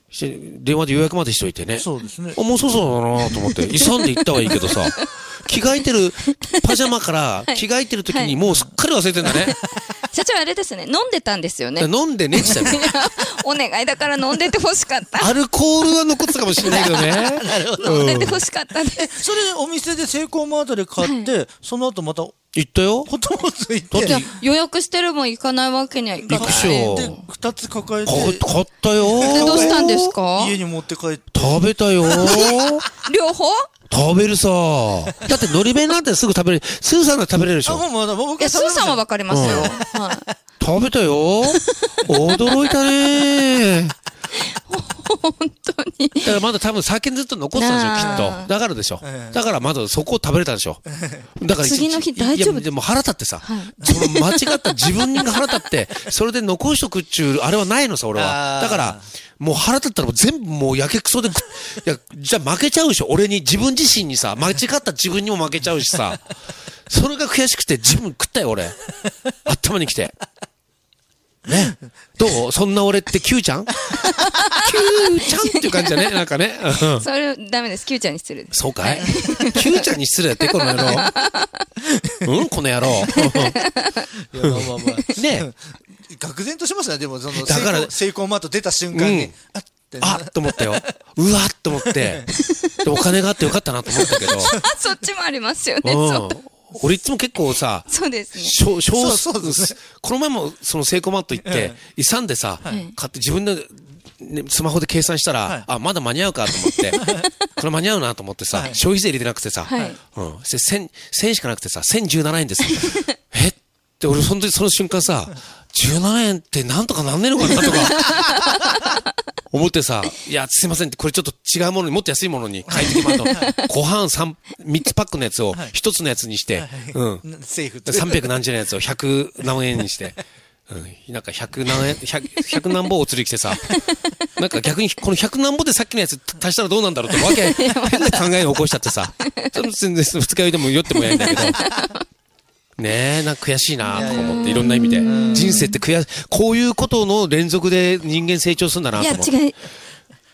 して電話で予約までしといてね。 そうですね。 あ、もうそうそうだなと思って、急んで行ったはいいけどさ、着替えてる、パジャマから着替えてる時にもうすっかり忘れてんだね。はいはい、 社長あれですね、飲んでたんですよね。 飲んでねって言ったね。 お願いだから飲んでて欲しかった。 アルコールは残ってたかもしれないけどね。なるほど。飲んでて欲しかったです。 それお店でセイコーマートで買って、はい、その後また行ったよ。 ほとんどついて。 予約してるもん行かないわけにはいかない。 行くしょ。 で、二つ抱えて。 買ったよ。 で、どうしたんですか？ 家に持って帰って。 食べたよ。 両方？ 食べるさ。だってのり弁なんてすぐ食べれる。スーさんが食べれるでしょ。 あ、もう僕はスーさんはわかりますよ。 うん、はい、食べたよ。驚いたね。 本当に。 だからまだ多分酒ずっと残ってたんでしょ、きっと。だからでしょ。だからまだそこを食べれたでしょ。だから次の日大丈夫。 いや、でも腹立ってさ、はい、その間違った自分が腹立って、それで残しとくっちゅう、あれはないのさ、俺は。だから、もう腹立ったらもう全部もうやけくそで、いや、じゃあ負けちゃうでしょ。俺に、自分自身にさ、間違った自分にも負けちゃうしさ、それが悔しくて自分食ったよ、俺。頭に来て。ね。どうそんな俺って Q ちゃん ?Q ちゃんっていう感じだね。なんかね。 それダメです。Q ちゃんに失礼です。 そうかい ?Q ちゃんに失礼だって、この野郎。うんこの野郎。いや、 まあまあまあ。ね。愕然としますね。でも、その、 だからセイコーマート出た瞬間に。うん、 あってあっと思ったよ。うわっと思って。で、お金があってよかったなと思ったけど。 そっちもありますよね。 うん、俺いつも結構さ、 そうですね。 そうそうですね。この前もそのセイコーマート行って、勇んでさ、買って自分で、ね、スマホで計算したら、はい、あ、まだ間に合うかと思って、これ間に合うなと思ってさ、はい、消費税入れてなくてさ、はい、うん。千、千しかなくてさ、千十七円です。えって俺、その時その瞬間さ、じゅうななえんってなんとかなんねえのかなとか、思ってさ、いや、すいませんって、これちょっと違うものに、もっと安いものに変えてきまと。ご飯三、三つパックのやつを一つのやつにして、うん。 セーフ。 三百何十のやつを百何円にして、うん。なんか百何円、百、百何本お釣り来てさ、なんか逆にこの百何本でさっきのやつ足したらどうなんだろうってわけ、変な考えを起こしちゃってさ、ちょっと全然二日酔いでも酔ってもやいんだけど、ねえ、なんか悔しいなと思って、いろんな意味で。人生って悔しい、こういうことの連続で人間成長するんだなと思って。 いや、違い。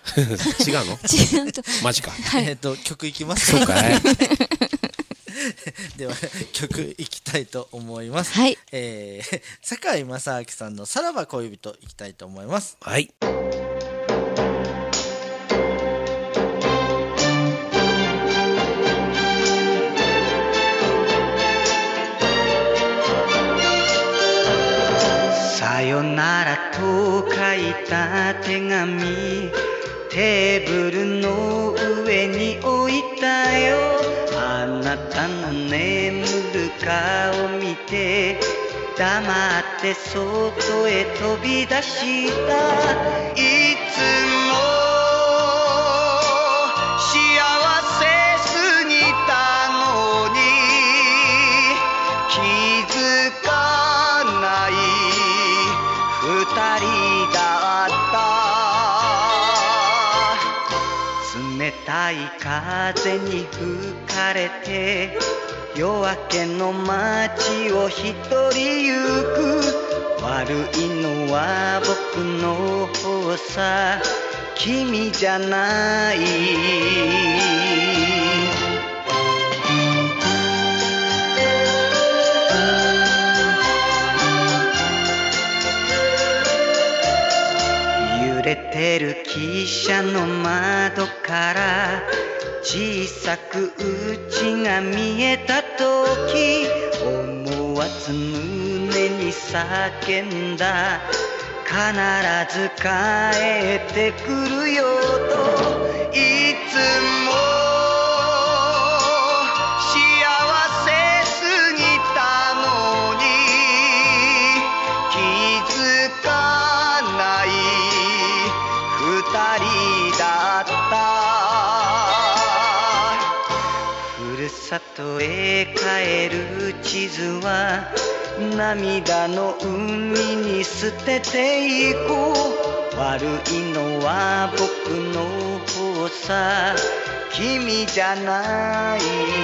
違うの？ 違うと。 マジか。 えっと、曲いきますそうかい。 では、曲いきたいと思います。 はい。 えー、堺正明さんのさらば恋人いきたいと思います。 はい。 さよならと書いた手紙、テーブルの上に置いたよ。あなたの眠る顔見て黙って外へ飛び出した。いつも幸せすぎたのに気づかない二人だった。冷たい風に吹かれて夜明けの街を一人行く。悪いのは僕の方さ、君じゃない。揺れてる汽車の窓から小さくうちが見えたとき、思わず胸に叫んだ。必ず帰ってくるよと。いつも幸せすぎたのに気づかない二人だった。ふるさとへ帰る地図は涙の海に捨てていこう。悪いのは僕の方さ、君じゃない。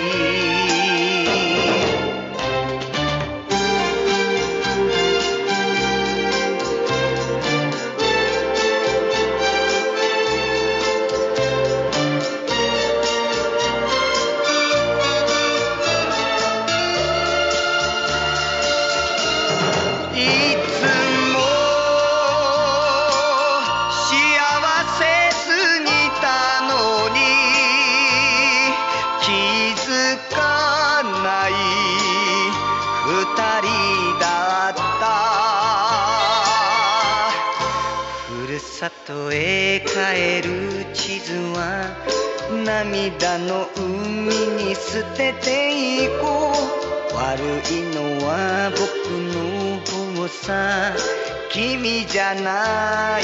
里へ帰る地図は涙の海に捨てていこう。悪いのは僕の方さ、君じゃない。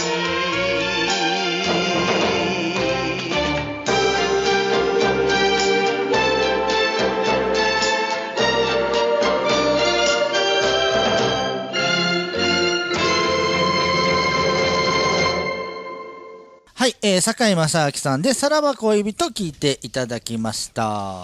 はい、えー、堺正明さんでさらば恋人聞いていただきました。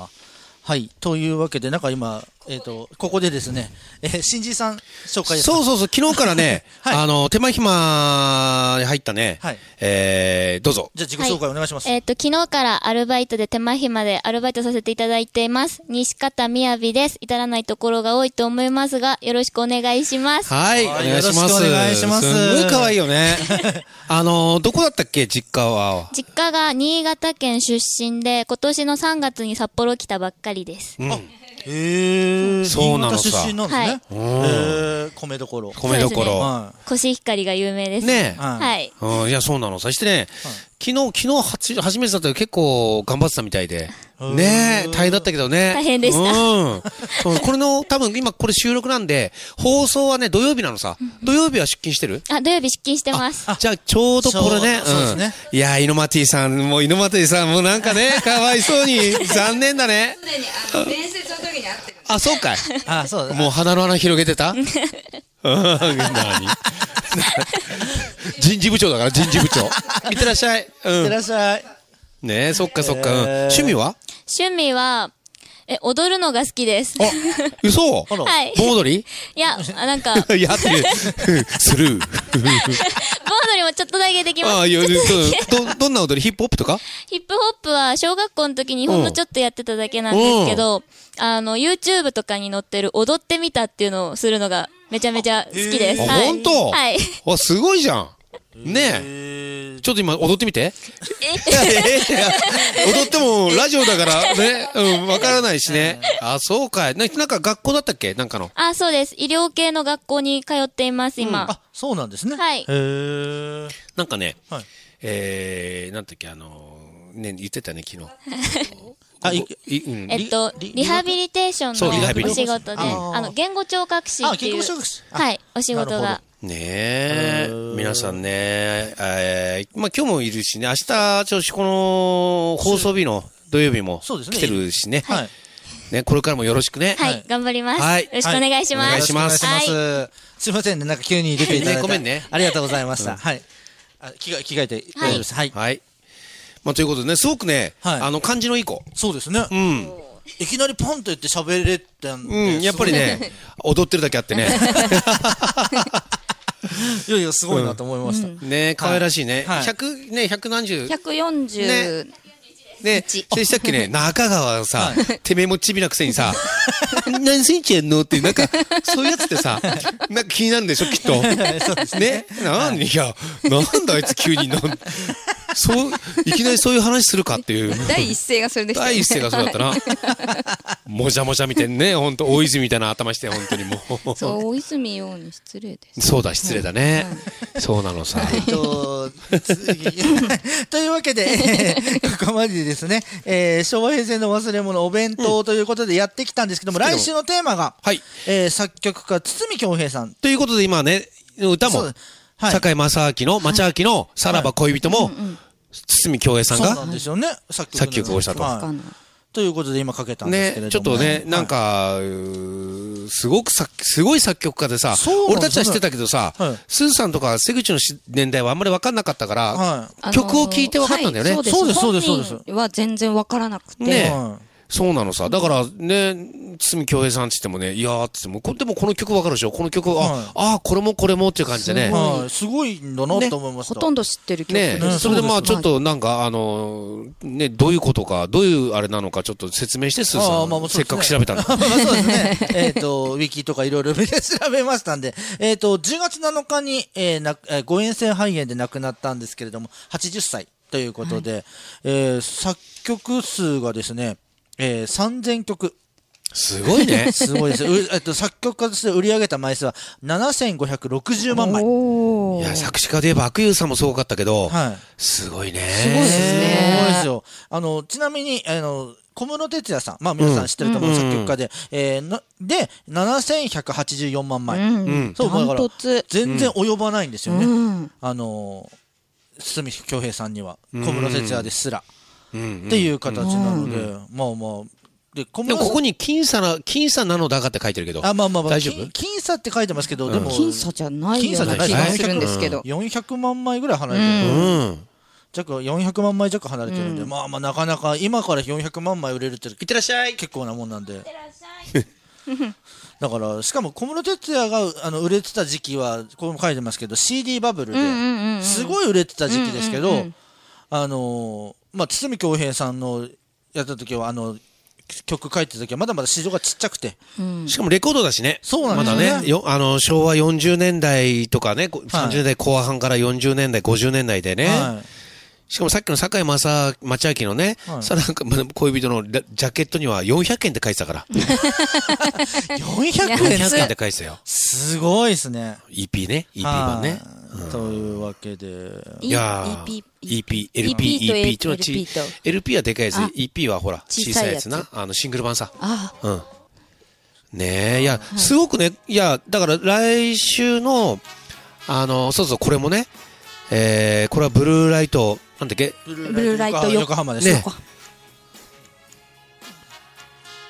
はい、というわけで、なんか今、えっ、ー、と、ここでですね、えー、新人さん紹介ですか。 そうそうそう、昨日からね、はい、あの、手間暇に入ったね、はい、えー、どうぞ。 じゃあ自己紹介お願いします。 はい、えっ、ー、と、昨日からアルバイトで手間暇でアルバイトさせていただいています。西方みやびです。至らないところが多いと思いますが、よろしくお願いします。 はい、お願いします。よろしくお願いします。 すごい可愛いよね。あの、どこだったっけ、実家は。 実家が新潟県出身で、今年のさんがつに札幌来たばっかりです。 うん。 へえ、 そうなのさ。 新潟出身なんですね。 はい、 へえ、米どころ。 米どころ。 はい、コシヒカリが有名です。 ねえ。はい。 うん、いや、そうなの。そしてね、昨日、昨日はち、初めてだったけど結構頑張ってたみたいで。ねえ、大変だったけどね。 大変でした。 うん。そう、これの、多分今これ収録なんで、放送はね、土曜日なのさ。土曜日は出勤してる？ あ、土曜日出勤してます。 じゃあ、ちょうどこれね。 そうですね。 いや、イノマティさん、もうイノマティさんもなんかね、かわいそうに、残念だね。 すでに、あの、伝説の時に会ってる。 あ、そうかい。 あ、そうだ。 もう鼻の穴広げてた？何？人事部長だから、人事部長。いってらっしゃい。うん。 いってらっしゃい。 ねえ、そっかそっか。趣味は？ 趣味は、え、踊るのが好きです。 あ、嘘？ はい。 盆踊り？ いや、なんか。 やってる。スルー。盆踊りもちょっとだけできます。 ああ、いや、ど、どんな踊り？ヒップホップとか？ ヒップホップは小学校の時にほんのちょっとやってただけなんですけど、あの、YouTube とかに載ってる踊ってみたっていうのをするのがめちゃめちゃ好きです。 あ、 はい、 本当？ はい。 あ、すごいじゃん。ねえ。ちょっと今踊ってみて。え踊ってもラジオだからね、うん、わからないしね。あ、そうかい。な、なんか学校だったっけ？なんかの。 あ、そうです。医療系の学校に通っています、今。 うん、あ、そうなんですね。 はい。 へー。 なんかね、 はい、 えー、なんだっけ、あの、ね、言ってたね、昨日。 あ、い、 い、うん、 えっと、リハビリテーションのお仕事で、あの、言語聴覚士っていう、はい、お仕事が。 ねえ、皆さんね、えー、まあ今日もいるしね、明日、ちょっとこの放送日の土曜日も来てるしね。はい。ね、これからもよろしくね。 はい、頑張ります。はい。よろしくお願いします。お願いします。 はい。すいませんね、なんか急に出ていただいて。 ごめんね。 ありがとうございました。はい。着替えて大丈夫です。はい。 はい。まあということでね、すごくね、あの、感じのいい子。 そうですね。うん。いきなりポンと言って喋れたんで。 うん、やっぱりね、踊ってるだけあってね。 いやいや、すごいなと思いました。 ね、可愛らしいね。百、ね、百何十。 百四十。 ね、でしたっけね、中川さ、てめえもちびなくせにさ、何センチやんのって、なんか、そういうやつってさ、なんか気になるんでしょ、きっと。ね、なんいや、なんだあいつ急になん、そう、いきなりそういう話するかっていう。 第一声がそれでしたね。 第一声がそうだったな。もじゃもじゃみたいにね、ほんと、大泉みたいな頭して、本当にもう。 そう、大泉洋に失礼です。 そうだ、失礼だね。そうなのさ。 えっと、というわけで、ここまでですね、えー、昭和平成の忘れ物お弁当ということでやってきたんですけども、来週のテーマが、はい、えー、作曲家、堤恭平さん。 ということで今ね、歌も、堺正明の、町明のさらば恋人も、堤恭平さんが、 そうなんですよね、 作曲をしたと。 ということで今かけたんですけれども。 ね、ちょっとね、なんか、すごくさ、すごい作曲家でさ、俺たちは知ってたけどさ、スーさんとか瀬口の年代はあんまり分かんなかったから、曲を聴いて分かったんだよね。 そうです、そうです、そうです。本人は全然分からなくて。 ね、そうなのさ。だからね、堤恭平さんって言ってもね、いやーって言っても、でもこの曲分かるでしょ、この曲、あ、あ、これもこれもっていう感じでね。 すごいんだなと思いました。 ほとんど知ってる曲ね。それでまあちょっとなんか、あの、ね、どういうことか、どういうあれなのかちょっと説明して、スーさん。せっかく調べたんだ。 そうですね。えっと、ウィキとかいろいろ調べましたんで、えっと、じゅうがつなのかに、えー、誤嚥性肺炎で亡くなったんですけれども、はちじゅっさいということで、え作曲数がですね、えー、さんぜんきょく。 すごいね。 すごいです。えっと、作曲家として売り上げた枚数はななせんごひゃくろくじゅうまんまい。 いや、作詞家で言えば阿久悠さんもすごかったけど、はい、すごいね。 すごいですね。すごいですよ。あの、ちなみに、あの、小室哲哉さん、まあ皆さん知ってると思う作曲家で、えー、なで、ななせんひゃくはちじゅうよんまんまい。うん、そう、だから、全然及ばないんですよね。うん、あの、堤恭平さんには、小室哲哉ですら。っていう形なので、うん、まあまあ。 で、でもここに僅差な、僅差なのだかって書いてるけど。 あ、まあまあまあ。 大丈夫？ 僅差って書いてますけど、でも。 僅差じゃないような気がするんですけど。 よんひゃくまんまいぐらい離れてる。うん。弱、よんひゃくまんまい弱離れてるんで、まあまあなかなか、今からよんひゃくまんまい売れるって。いってらっしゃい。結構なもんなんで。いってらっしゃい。だから、しかも小室哲哉があの売れてた時期は、ここも書いてますけど、シーディー バブルで、すごい売れてた時期ですけど、あの、まあ、堤恭平さんのやった時は、あの、曲書いてた時はまだまだ市場がちっちゃくて、 うん、しかもレコードだしね。 そうなんですね。 まだね、よあの昭和よんじゅうねんだいとかね、さんじゅうねんだいこう半からよんじゅうねんだい、ごじゅうねんだいでね。はい、しかもさっきの堺正町明のね、はい、さなんか恋人のジャケットにはよんひゃくえんって書いてたから。 よんひゃくえんよんひゃくえんって書いてたよ。 すごいですね。 イーピー ね、イーピー 版ね。 うん、というわけで。 いやー、イーピー、エルピー、イーピー、ちょっとち、エルピー はでかいやつ、イーピー はほら、小さいやつな、あの、シングル版さ。ああ。うん。ねえ、いや、すごくね、いや、だから来週の、あの、そうそう、これもね、えー、これはブルーライト、なんだっけ？ ブルーライト横浜ですね。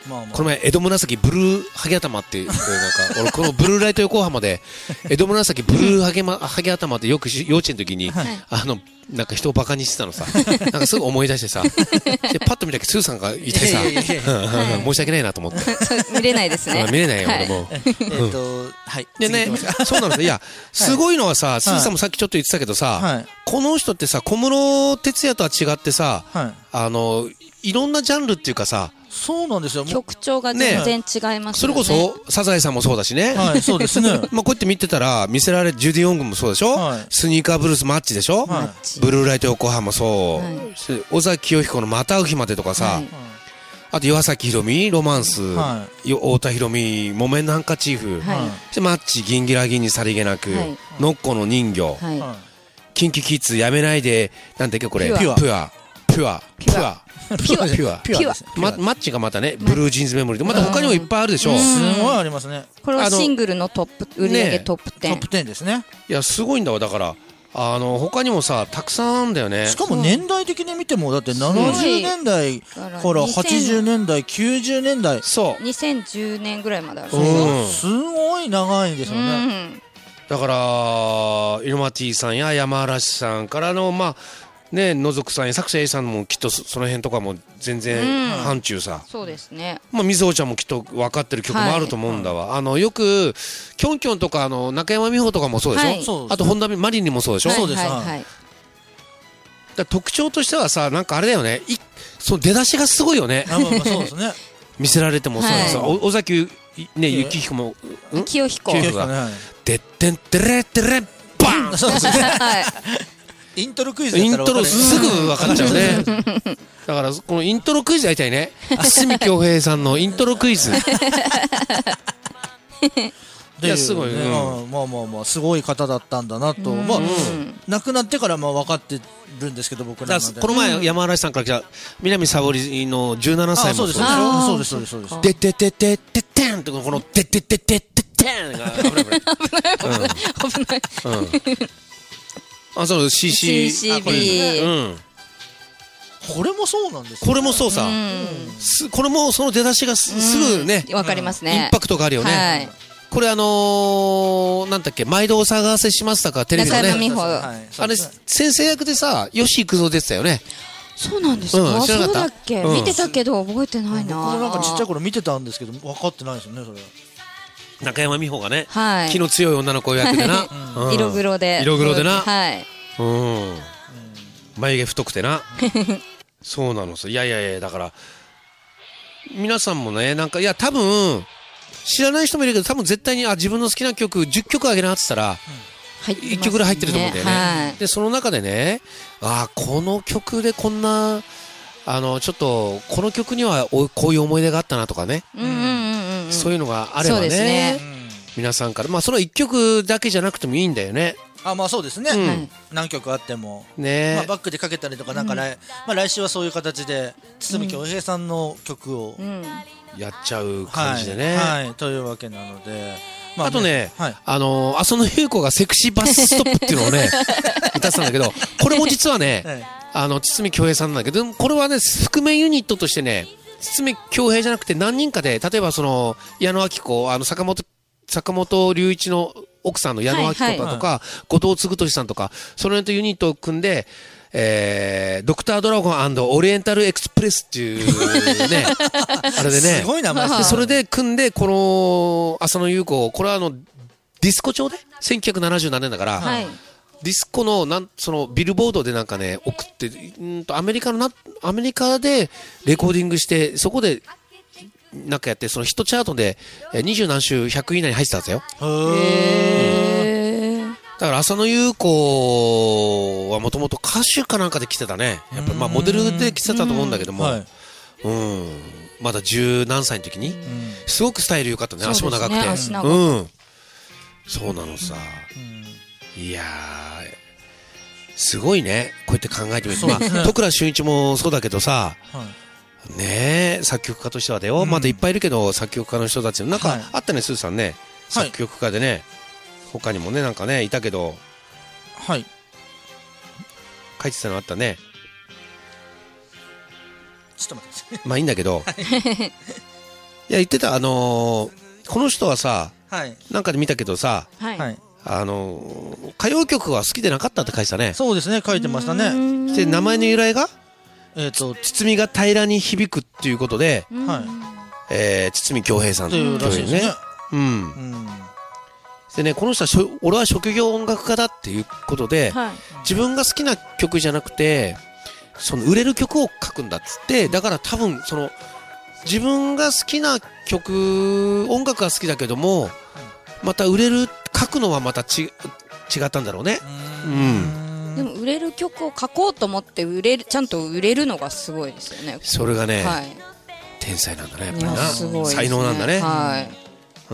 まあまあ、 この前江戸紫ブルーハゲ頭っていうなんか俺このブルーライト横浜で江戸紫ブルーハゲ、ま、ハゲ頭ってよく幼稚園の時に、はい、あのなんか人をバカにしてたのさなんかすぐ思い出してさでパッと見たけどスーさんがいてさ申し訳ないなと思って見れないですね見れないよ、はい、俺もえっとはいでねそうなんですいやすごいのはさ、はい、スーさんもさっきちょっと言ってたけどさ、はい、この人ってさ小室哲哉とは違ってさ、はい、あのいろんなジャンルっていうかさそうなんですよ曲調が全然違いますよね、ね、 それこそサザエさんもそうだしねはいそうですねまあこうやって見てたら見せられジュディ・オングもそうでしょ、はい、スニーカーブルースマッチでしょ、はい、ブルーライト横浜そう、はい、尾崎清彦のまたう日までとかさ、はい、あと岩崎宏美ロマンス、はい、太田裕美木綿のハンカチーフ、はい、でマッチギンギラギンにさりげなく、はい、ノッコの人魚、はい、キンキキッズやめないでなんだっけこれピュアピュアピュアピュアピュアピュアピュアマッチがまたねブルージーンズメモリーでまた他にもいっぱいあるでしょすごいありますねこれはシングルのトップ売り上げトップテントップテンですねいやすごいんだわだからあの他にもさたくさんあるんだよねしかも年代的に見てもだってななじゅうねんだいからはちじゅうねんだいきゅうじゅうねんだいそうにせんじゅうねんぐらいまであるすごい長いんですよねだからイノマティさんや山嵐さんからのまあね、野族さんや作者 A さんもきっとその辺とかも全然範疇さ、 うん、そうですねまあみずほちゃんもきっと分かってる曲もあると思うんだわ、はい、あのよくキョンキョンとかあの中山美穂とかもそうでしょ、はい、あと本田マリリンもそうでしょ、 はい、そうです、はいはい、 だ特徴としてはさなんかあれだよねいその出だしがすごいよねあ、まあ、まあそうですね見せられてもそうです、はい、尾崎ね幸彦も清彦清彦がでってんてれってれバンそうですねはいイントロクイズだったらイントロすぐ分かっちゃうねだからこのイントロクイズやりたいね堤恭平さんのイントロクイズいやすごいね、 うん、まあまあまあすごい方だったんだなと、まあ亡くなってからまあ分かってるんですけど僕らのこの前山嵐さんから来た南沙織のじゅうななさいもそうですそうですそうですそうですでてててててんってこのててててててんが危ない危ない危ない危ないあ、そう シーシーシーシービーうんこれもそうなんです、ね、 これもそうさ、うん、すこれもその出だしが す,、うん、すぐねわかりますねインパクトがあるよね、はい、これあのー、なんだっけ毎度お騒がせしましたかテレビのねあれ先生役でさ吉幾三出てたよねそうなんですか、うん、そうだっけ、うん、見てたけど覚えてないな僕もなんかちっちゃい頃見てたんですけど分かってないですよねそれ中山美穂がね、 はい、 気の強い女の子役でな、 うん、色黒で色黒でな、 はい、 うん、眉毛太くてなそうなのさいやいやいやだから皆さんもねなんかいや多分知らない人もいるけど多分絶対にあ自分の好きな曲じゅっきょくあげなって言ったら、うん、いっきょくぐらい入ってると思うんだよね、はい、でその中でねあこの曲でこんなあのちょっとこの曲にはこういう思い出があったなとかね、うんうんうんうん、そういうのがあれば ね, ね皆さんからまあそのいっきょくだけじゃなくてもいいんだよねあまあそうですね、うん、何曲あっても、ねまあ、バックでかけたりとかなんか来、うんまあ、来週はそういう形で堤恭平さんの曲を、うん、 やっちゃう感じでね、 はいはい、というわけなので、 まあね、あとね、はい、あのー、浅野ゆう子がセクシーバスストップっていうのをね歌ってたんだけどこれも実はね、はい、あの堤恭平さんなんだけどこれはね覆面ユニットとしてね堤恭平じゃなくて何人かで例えばその矢野明子あの坂本坂本龍一の奥さんの矢野明子だとか、はいはい、後藤嗣俊さんとかその辺とユニットを組んで、えー、ドクタードラゴン&オリエンタルエクスプレスっていうねあれでねすごい名前ですねそれで組んでこの浅野ゆう子これはあのディスコ調でせんきゅうひゃくななじゅうななねんだから、はい、ディスコのなんそのビルボードでなんかね送ってんとアメリカのなアメリカでレコーディングしてそこでなんかやってそのヒットチャートで二十何週ひゃくい以内に入ってたんですよ。へー、うん、だから浅野ゆう子はもともと歌手かなんかで来てたねやっぱまあモデルで来てたと思うんだけども、はい、うんまだ十何歳の時にすごくスタイル良かったね足も長くて足長くて、うん、 そうなのさ、うん、いやーすごいねこうやって考えてみると、まあ、戸倉俊一もそうだけどさ、はいねえ作曲家としてはだよ、うん、まだいっぱいいるけど作曲家の人たちのなんか、はい、あったねスーさんね作曲家でね、はい、他にもねなんかねいたけどはい書いてたのあったねちょっと待ってまあいいんだけどや言ってたあのー、この人はさ、 はい、 なんかで見たけどさ、 はい、 あのー、歌謡曲は好きでなかったって書いてたね。 そうですね、書いてましたね。 で名前の由来が、 えー、と堤が平らに響くっていうことで、 はい、 えー、堤恭平さんというらしいですね。 うん、うん、でね、この人はしょ俺は職業音楽家だっていうことで、はい、自分が好きな曲じゃなくてその売れる曲を書くんだっつって、だから多分その自分が好きな曲、音楽が好きだけどもまた売れる、書くのはまたち違ったんだろうね。うん、 でも売れる曲を書こうと思って売れる、ちゃんと売れるのがすごいですよね。 それがね、 はい、 天才なんだね、やっぱりな、 すごいですね、 才能なんだね。 はい、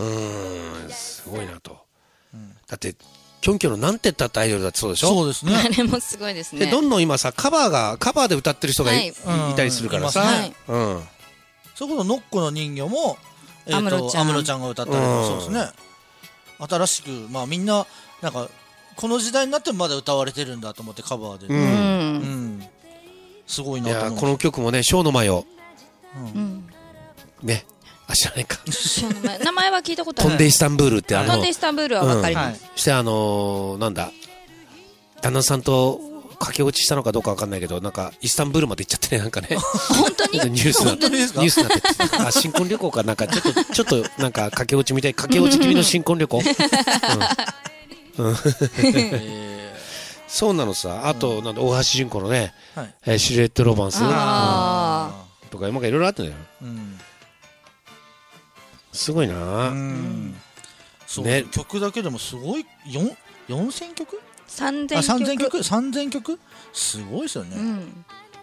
うーん、すごいなと、うん、だってキョンキョンのなんて言ったってアイドルだってそうでしょ。 そうですね。 あれもすごいですね。 でどんどん今さカバーがカバーで歌ってる人が い,、はい、いたりするからさ、はい、うん、 それこそノッコの人魚も安室、えー、ちゃんが歌ったりとか、そうですね。新しくまあみんななんかこの時代になってもまだ歌われてるんだと思ってカバーで、うん、うん、すごいなと思う。 いやこの曲もね、ショーのマヨ、 うん、 ね、あ、知らないか名前は聞いたことある。 飛んでイスタンブールってあの飛んでイスタンブールは分かります、 うん、してあのー、なんだ旦那さんと駆け落ちしたのかどうか分かんないけど、なんかイスタンブールまで行っちゃってね、なんかね本当にニュースなってニュースになってあ、新婚旅行かなんかちょっとちょっとなんか駆け落ちみたい、駆け落ち気味の新婚旅行、うんうんそうなのさ。あと、なんだ大橋純子のね、はい、えー、シルエットロマンスとか今からいろいろあってんだよ、うん、すごいな、うん、 そうね、曲だけでもすごいよんせんきょくさんぜんきょくさんぜんきょくさんぜんきょくすごいですよね、うん、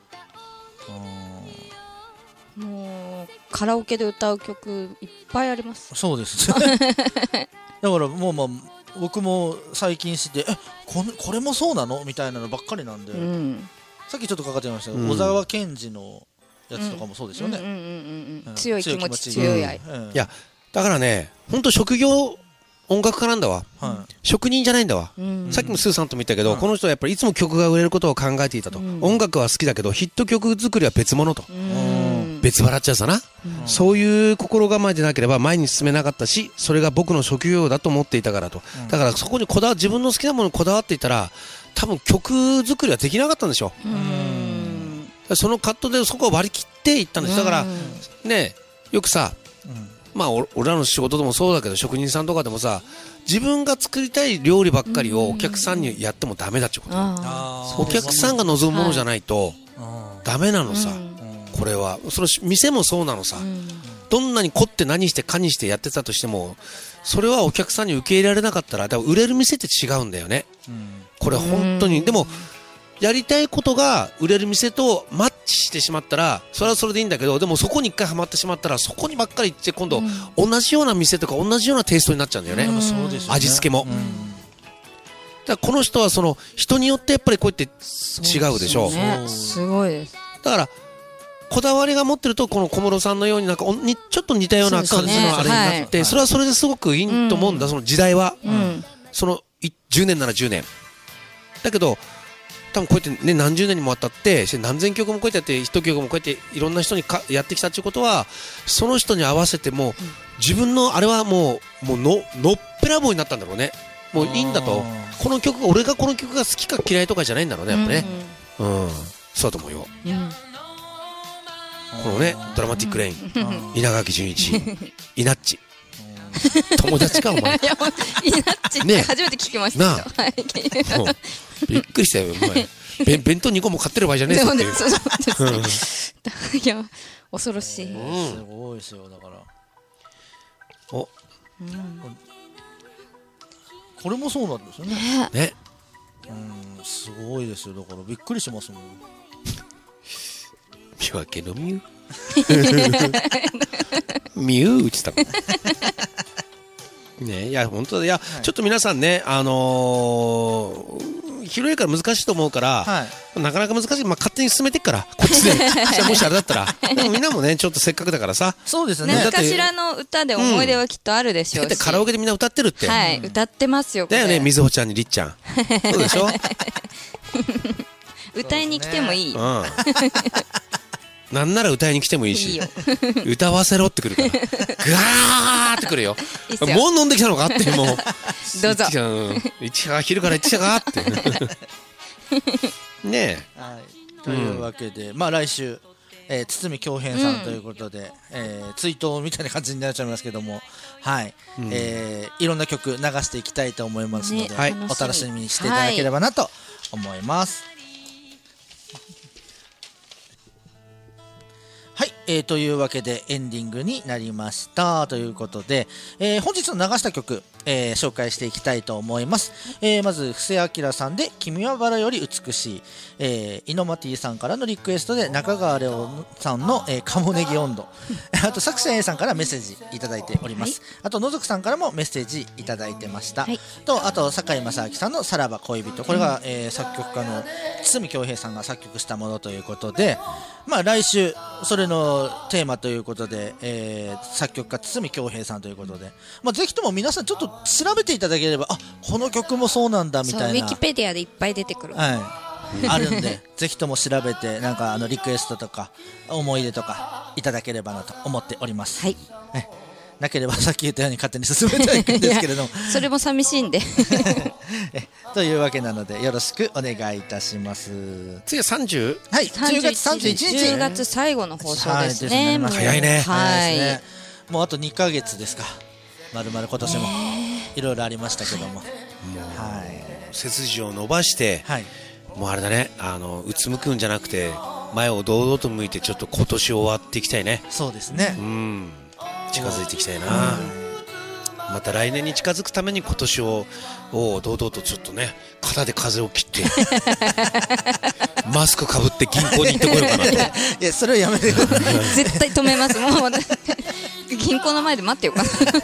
あもうカラオケで歌う曲いっぱいあります。 そうですだからもうまあ僕も最近知って、え、こ, これもそうなのみたいなのばっかりなんで、うん、さっきちょっとかかってましたけど、うん、小沢健二のやつとかもそうですよね。 強い気持ち強い愛、 うん、いやだからね、本当職業音楽家なんだわ、はい、職人じゃないんだわ、うん、さっきもスーさんとも言ったけど、うん、この人はやっぱりいつも曲が売れることを考えていたと、うん、音楽は好きだけどヒット曲作りは別物と、うん、別笑っちゃうさな、うん、そういう心構えでなければ前に進めなかったし、それが僕の職業だと思っていたからと、うん、だからそこにこだわ自分の好きなものにこだわっていたら多分曲作りはできなかったんでしょう、うん、そのカットでそこを割り切っていったんです。だからね、よくさ、うんまあ、俺らの仕事でもそうだけど職人さんとかでもさ、自分が作りたい料理ばっかりをお客さんにやってもダメだってこと、お客さんが望むものじゃないとダメなのさ、これはその店もそうなのさ、どんなに凝って何してかにしてやってたとしてもそれはお客さんに受け入れられなかったら、だから売れる店って違うんだよね、これ本当に。でもやりたいことが売れる店とマッチしてしまったらそれはそれでいいんだけど、でもそこに一回ハマってしまったらそこにばっかり行って今度同じような店とか同じようなテイストになっちゃうんだよね、味付けも。だからこの人はその人によってやっぱりこうやって違うでしょう、 ね、すごいです。 だからこだわりが持ってるとこの小室さんのようになんかにちょっと似たような感じのあれになって、それはそれですごくいいと思うんだ、その時代は、そのじゅうねんならじゅうねんだけど多分こうやってね何十年にもわたって何千曲もこうやってやってヒット曲もこうやっていろんな人にかやってきたっていうことは、その人に合わせても自分のあれはもうもうののっぺらぼうになったんだろうね。もういいんだと、この曲俺がこの曲が好きか嫌いとかじゃないんだろうね、やっぱね、うん、うん、そうだと思うよ、うん、このねドラマティックレイン、稲垣潤一、イナッチ友達かお前。 イナッチって初めて聞きました。なあ、 びっくりしたよ。お前弁当にこも買ってる場合じゃねえぞっていう。そうですね。いや恐ろしい。 すごいですよだから。 お、 これもそうなんですよね。ね。うん、すごいですよだからびっくりしますもん。 見分けのミュー。ミュー打ちたね、いや本当だ、いや、はい、ちょっと皆さんね、あのー、広いから難しいと思うから、はい、なかなか難しい、まあ、勝手に進めていくからこっちでじゃもしあれだったらでもみんなもねちょっとせっかくだからさ、 そうですね、 何かしらの歌で思い出はきっとあるでしょうし、うん、 だってカラオケでみんな歌ってるって、 はい、うん、歌ってますよだよね、みずほちゃんにりっちゃんそうでしょ歌いに来てもいい、うんなんなら歌いに来てもいいし、 いいよ歌わせろってくるからガーってくるよ。 いいっすよもう飲んできたのかってもうどうぞ一か昼から行ってきたかってねえ、 はい、というわけで、うん、まあ来週、えー、堤恭平さんということで、うんえー、追悼みたいな感じになっちゃいますけども、はい、うんえー、いろんな曲流していきたいと思いますので、ねはい、お楽しみにしていただければなと思います。はい、えー、というわけでエンディングになりましたということで、えー、本日の流した曲、えー、紹介していきたいと思います。えー、まず布施明さんで君はバラより美しい、えー、イノマティさんからのリクエストで中川レオさんの、えー、カモネギ温度あと作者 A さんからメッセージいただいております、はい、あとのぞくさんからもメッセージいただいてました、はい、とあと堺正明さんのさらば恋人、これが、えー、作曲家の堤恭平さんが作曲したものということで、まあ来週それのテーマということで、えー、作曲家堤恭平さんということで、まあ、ぜひとも皆さんちょっと調べていただければ、あこの曲もそうなんだみたいな、 ウィキペディアでいっぱい出てくる、 はい、あるんでぜひとも調べてなんかあのリクエストとか思い出とかいただければなと思っております、はいね、なければさっき言ったように勝手に進めていくんですけれどもそれも寂しいんでというわけなのでよろしくお願いいたします。 次はさんじゅう、 はい、じゅうがつさんじゅういちにち、 じゅうがつ最後の放送ですね。 はい、早いね、 はい、ね、もうあとにかげつですか。まるまる今年もいろいろありましたけども、はい、 背筋を伸ばして、はい、もうあれだね、あのうつむくんじゃなくて前を堂々と向いてちょっと今年終わっていきたいね。 そうですね、うん、 近づいていきたいな、また来年に近づくために今年をを堂々とちょっとね肩で風を切ってマスクかぶって銀行に行ってこようかなと。いやそれはやめてください絶対止めます。もう銀行の前で待ってよか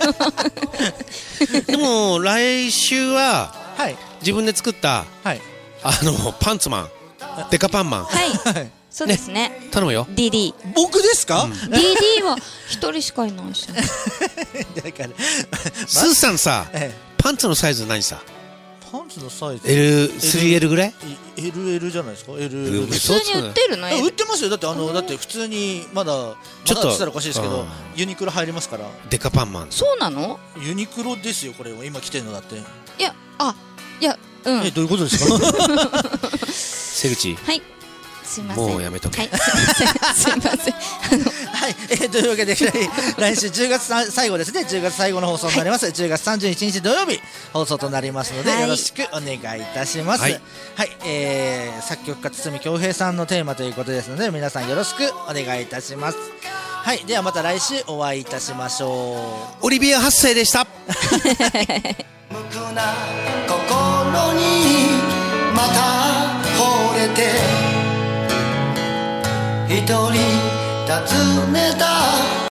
でも来週は、はい、自分で作った、はい、あのパンツマンデカパンマン、 はいそうですね、 ね、頼むよディーディー。 僕ですか、うん、 ディーディー は一人しかいないしだからスーさんさ、ええ、パンツのサイズ何さ？ パンツのサイズエルスリーエル ぐらい？ エルエル じゃないですか。 エル普通に売ってるの？ 売ってますよ。だってあのだって普通にまだちょっとしたらおかしいですけどユニクロ入りますから。 デカパンマン。 そうなの？ ユニクロですよこれ今着てるのだって。 いやあいやうん。 えどういうことですか？ 瀬口。 はい。すいません。 もうやめとけ。 はい、すいません。 はい、えー、というわけで来週じゅうがつ最後ですね。じゅうがつ最後の放送になります、はい、じゅうがつさんじゅういちにち土曜日放送となりますので、はい、よろしくお願いいたします。はい、はい、えー、作曲家堤恭平さんのテーマということですので皆さんよろしくお願いいたします。はい、ではまた来週お会いいたしましょう。 オリビア発生でした。 無垢な心にまた惚れて一人尋ねた